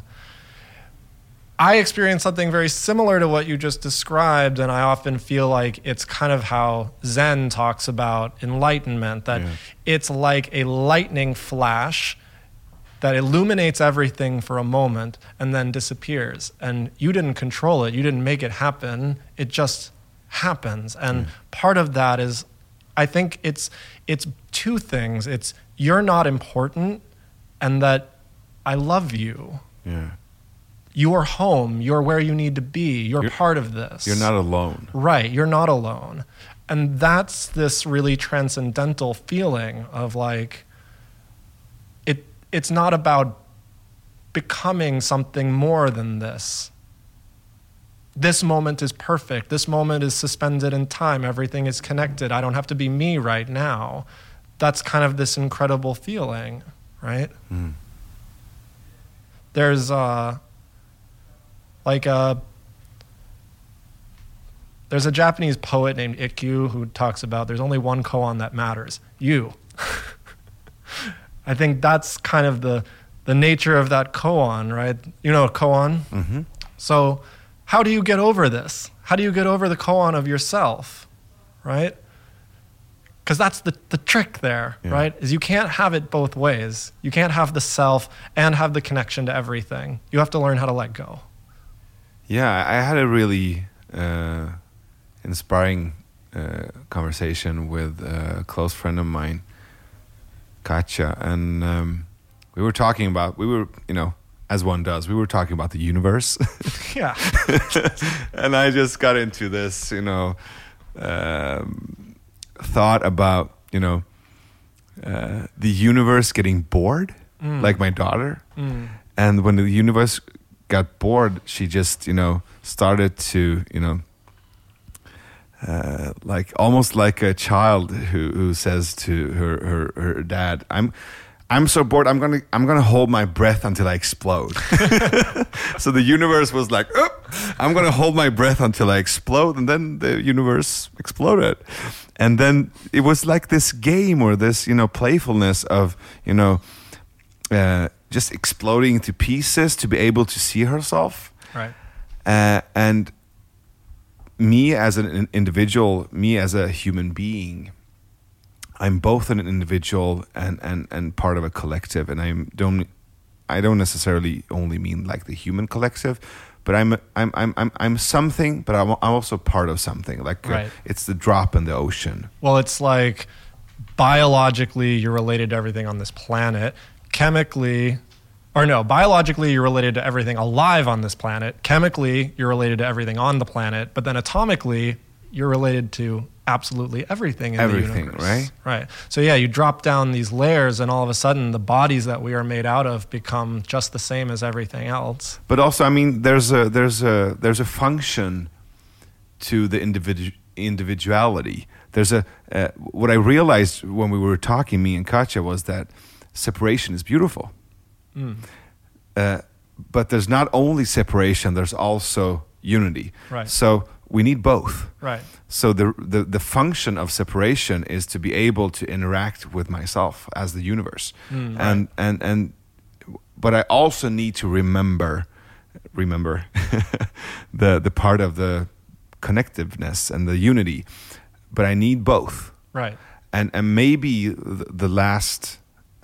I experience something very similar to what you just described, and I often feel like it's kind of how Zen talks about enlightenment, that it's like a lightning flash that illuminates everything for a moment and then disappears. And you didn't control it, you didn't make it happen, it just happens. And part of that is, I think it's two things. It's you're not important, and that I love you. Yeah. you're home, you're where you need to be, you're part of this. You're not alone. Right, you're not alone. And that's this really transcendental feeling of like, it's not about becoming something more than this. This moment is perfect. This moment is suspended in time. Everything is connected. I don't have to be me right now. That's kind of this incredible feeling, right? Mm. There's there's a Japanese poet named Ikkyu who talks about there's only one koan that matters, you. I think that's kind of the nature of that koan, right? You know a koan? Mm-hmm. So how do you get over this? How do you get over the koan of yourself, right? Because that's the trick there, right? Is you can't have it both ways. You can't have the self and have the connection to everything. You have to learn how to let go. Yeah, I had a really inspiring conversation with a close friend of mine, Katja, and we were talking about, as one does, we were talking about the universe. Yeah. And I just got into this, thought about, the universe getting bored, like my daughter. Mm. And when the universe got bored, she just, started to, like almost like a child who says to her dad, I'm so bored. I'm gonna hold my breath until I explode. So the universe was like, oh, I'm gonna hold my breath until I explode, and then the universe exploded. And then it was like this game or this, playfulness of, just exploding to pieces to be able to see herself. Right. And me as an individual, me as a human being, I'm both an individual and part of a collective, and I don't necessarily only mean like the human collective, but I'm something, but I'm also part of something. Like right. It's the drop in the ocean. Well, it's like biologically you're related to everything on this planet. Biologically you're related to everything alive on this planet. Chemically you're related to everything on the planet, but then atomically you're related to absolutely everything in the universe. Right? Right. So yeah, you drop down these layers and all of a sudden the bodies that we are made out of become just the same as everything else. But also, I mean, there's a function to the individuality. There's what I realized when we were talking, me and Katja, was that separation is beautiful. Mm. But there's not only separation, there's also unity. Right. So we need both. Right. So the function of separation is to be able to interact with myself as the universe. Right. But I also need to remember the part of the connectiveness and the unity. But I need both. Right. And maybe the last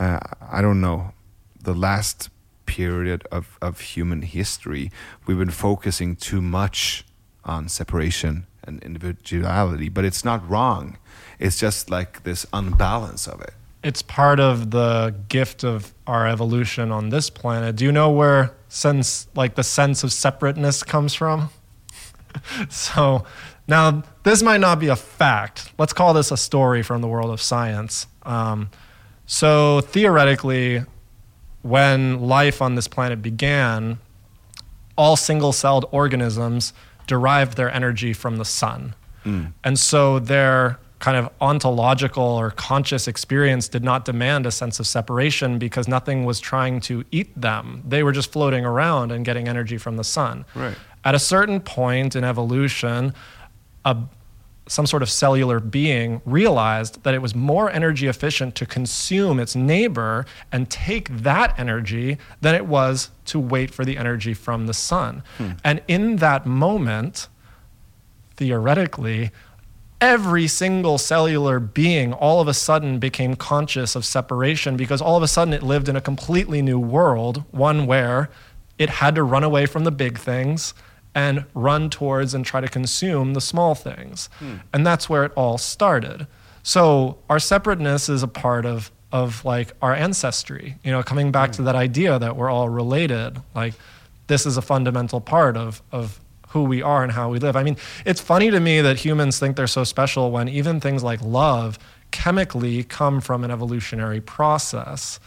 the last period of human history, we've been focusing too much on separation and individuality, but it's not wrong. It's just like this unbalance of it. It's part of the gift of our evolution on this planet. Do you know where the sense of separateness comes from? So now this might not be a fact. Let's call this a story from the world of science. So theoretically, when life on this planet began, all single-celled organisms derived their energy from the sun. Mm. And so their kind of ontological or conscious experience did not demand a sense of separation because nothing was trying to eat them. They were just floating around and getting energy from the sun. Right. At a certain point in evolution, some sort of cellular being realized that it was more energy efficient to consume its neighbor and take that energy than it was to wait for the energy from the sun. And in that moment, theoretically, every single cellular being all of a sudden became conscious of separation because all of a sudden it lived in a completely new world, one where it had to run away from the big things and run towards and try to consume the small things. And that's where it all started. So our separateness is a part of like our ancestry, coming back to that idea that we're all related. Like this is a fundamental part of who we are and how we live. I mean, it's funny to me that humans think they're so special when even things like love chemically come from an evolutionary process.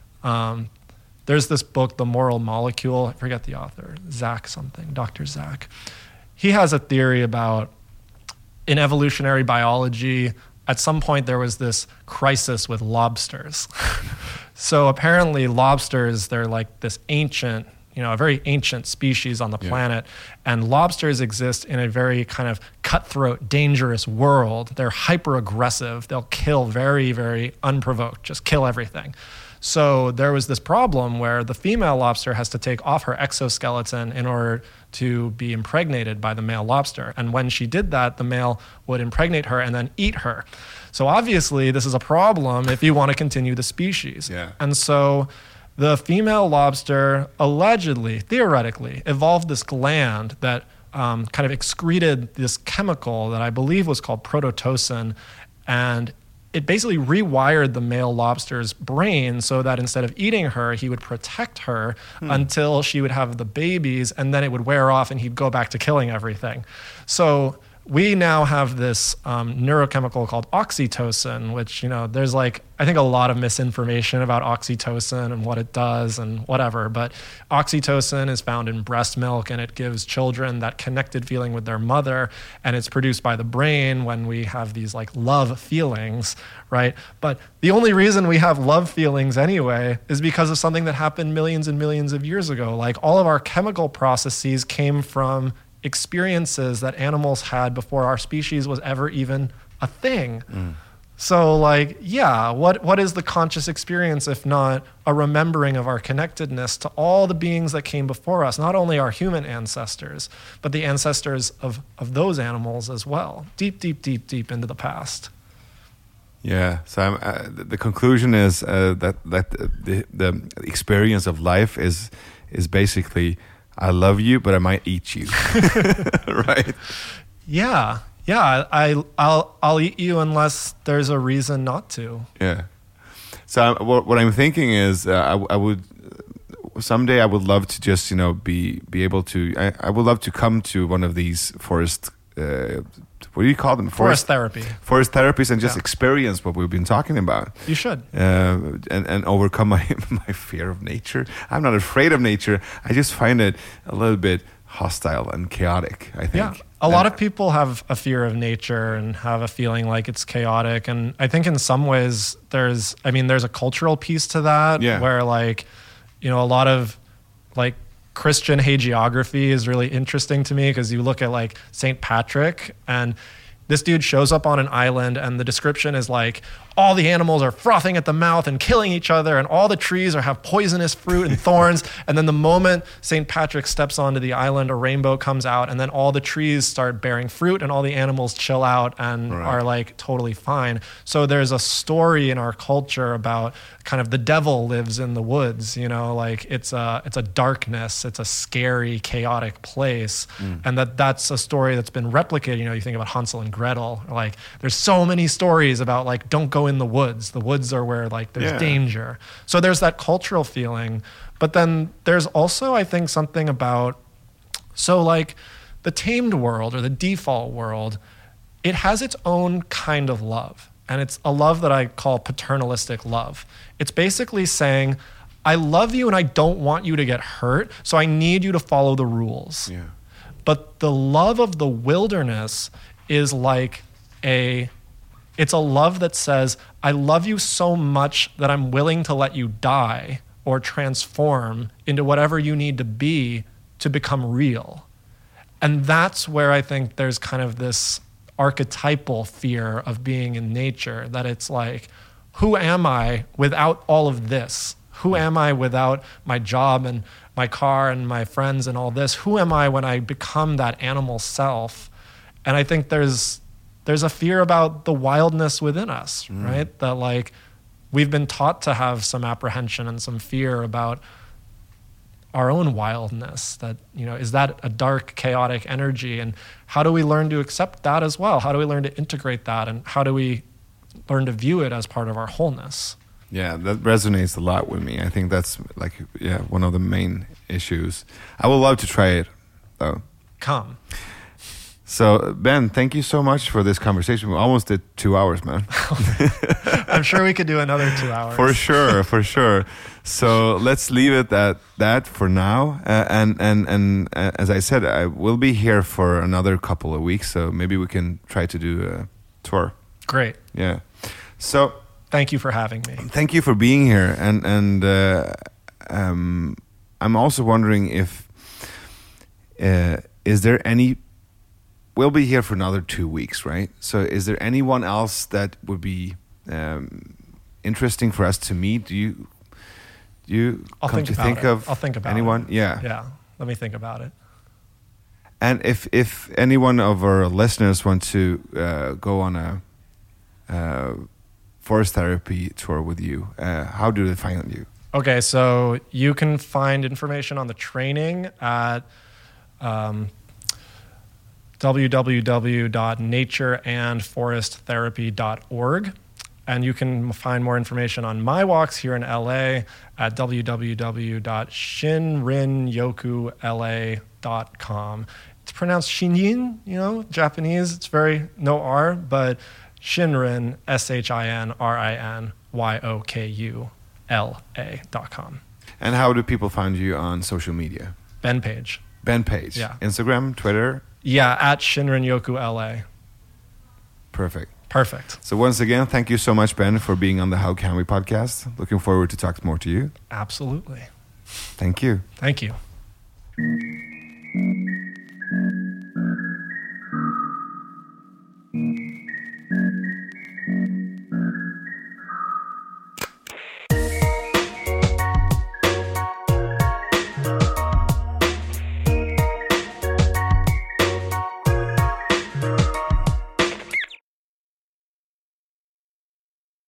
There's this book, The Moral Molecule. I forget the author, Zach something, Dr. Zach. He has a theory about, in evolutionary biology, at some point there was this crisis with lobsters. So apparently lobsters, they're like this ancient, a very ancient species on the planet. And lobsters exist in a very kind of cutthroat, dangerous world. They're hyper aggressive. They'll kill very, very unprovoked, just kill everything. So there was this problem where the female lobster has to take off her exoskeleton in order to be impregnated by the male lobster. And when she did that, the male would impregnate her and then eat her. So obviously this is a problem if you want to continue the species. Yeah. And so the female lobster allegedly, theoretically, evolved this gland that kind of excreted this chemical that I believe was called prototocin, and it basically rewired the male lobster's brain so that instead of eating her, he would protect her until she would have the babies, and then it would wear off and he'd go back to killing everything. So we now have this neurochemical called oxytocin, which, there's I think a lot of misinformation about oxytocin and what it does and whatever. But oxytocin is found in breast milk, and it gives children that connected feeling with their mother. And it's produced by the brain when we have these love feelings, right? But the only reason we have love feelings anyway is because of something that happened millions and millions of years ago. All of our chemical processes came from experiences that animals had before our species was ever even a thing. So what is the conscious experience if not a remembering of our connectedness to all the beings that came before us, not only our human ancestors, but the ancestors of those animals as well, deep, deep, deep, deep into the past. Yeah, so the conclusion is that the experience of life is basically, I love you, but I might eat you. Right? Yeah. I'll eat you unless there's a reason not to. Yeah. So what I'm thinking is, I would someday I would love to just be able to. I would love to come to one of these forest. What do you call them? Forest therapy. Forest therapies, and just experience what we've been talking about. You should. And overcome my fear of nature. I'm not afraid of nature. I just find it a little bit hostile and chaotic, I think. Yeah. A lot of people have a fear of nature and have a feeling like it's chaotic. And I think in some ways there's a cultural piece to that where a lot of Christian hagiography is really interesting to me, because you look at St. Patrick, and this dude shows up on an island and the description is all the animals are frothing at the mouth and killing each other, and all the trees have poisonous fruit and thorns. And then the moment St. Patrick steps onto the island, a rainbow comes out, and then all the trees start bearing fruit and all the animals chill out and are totally fine. So there's a story in our culture about kind of the devil lives in the woods, it's a darkness, it's a scary, chaotic place. And that's a story that's been replicated. You think about Hansel and Gretel, there's so many stories about don't go in the woods. The woods are where there's danger. So there's that cultural feeling. But then there's also, I think, something about, the tamed world or the default world, it has its own kind of love. And it's a love that I call paternalistic love. It's basically saying, I love you and I don't want you to get hurt, so I need you to follow the rules. Yeah. But the love of the wilderness is it's a love that says, I love you so much that I'm willing to let you die or transform into whatever you need to be to become real. And that's where I think there's kind of this archetypal fear of being in nature, that it's who am I without all of this? Who am I without my job and my car and my friends and all this? Who am I when I become that animal self? And I think there's a fear about the wildness within us, right? That we've been taught to have some apprehension and some fear about our own wildness, that, is that a dark, chaotic energy? And how do we learn to accept that as well? How do we learn to integrate that? And how do we learn to view it as part of our wholeness? Yeah, that resonates a lot with me. I think that's one of the main issues. I would love to try it, though. Come. So, Ben, thank you so much for this conversation. We almost did 2 hours, man. I'm sure we could do another 2 hours. For sure. So let's leave it at that for now. And as I said, I will be here for another couple of weeks. So maybe we can try to do a tour. Great. Yeah. So thank you for having me. Thank you for being here. And I'm also wondering if is there any. We'll be here for another 2 weeks, right? So is there anyone else that would be interesting for us to meet? Do you I'll come think to about think it. of I'll think about anyone? it. Yeah. Let me think about it. And if any one of our listeners want to go on a forest therapy tour with you, how do they find you? Okay, so you can find information on the training at www.natureandforesttherapy.org. And you can find more information on my walks here in LA at www.shinrin-yoku-la.com. It's pronounced Shinrin, Japanese. It's very no R, but Shinrin, SHINRINYOKULA.com. And how do people find you on social media? Ben Page. Ben Page. Yeah. Instagram, Twitter? Yeah, at Shinrin-yoku-la. Perfect. Perfect. So once again, thank you so much, Ben, for being on the How Can We podcast. Looking forward to talk more to you. Absolutely. Thank you. Thank you.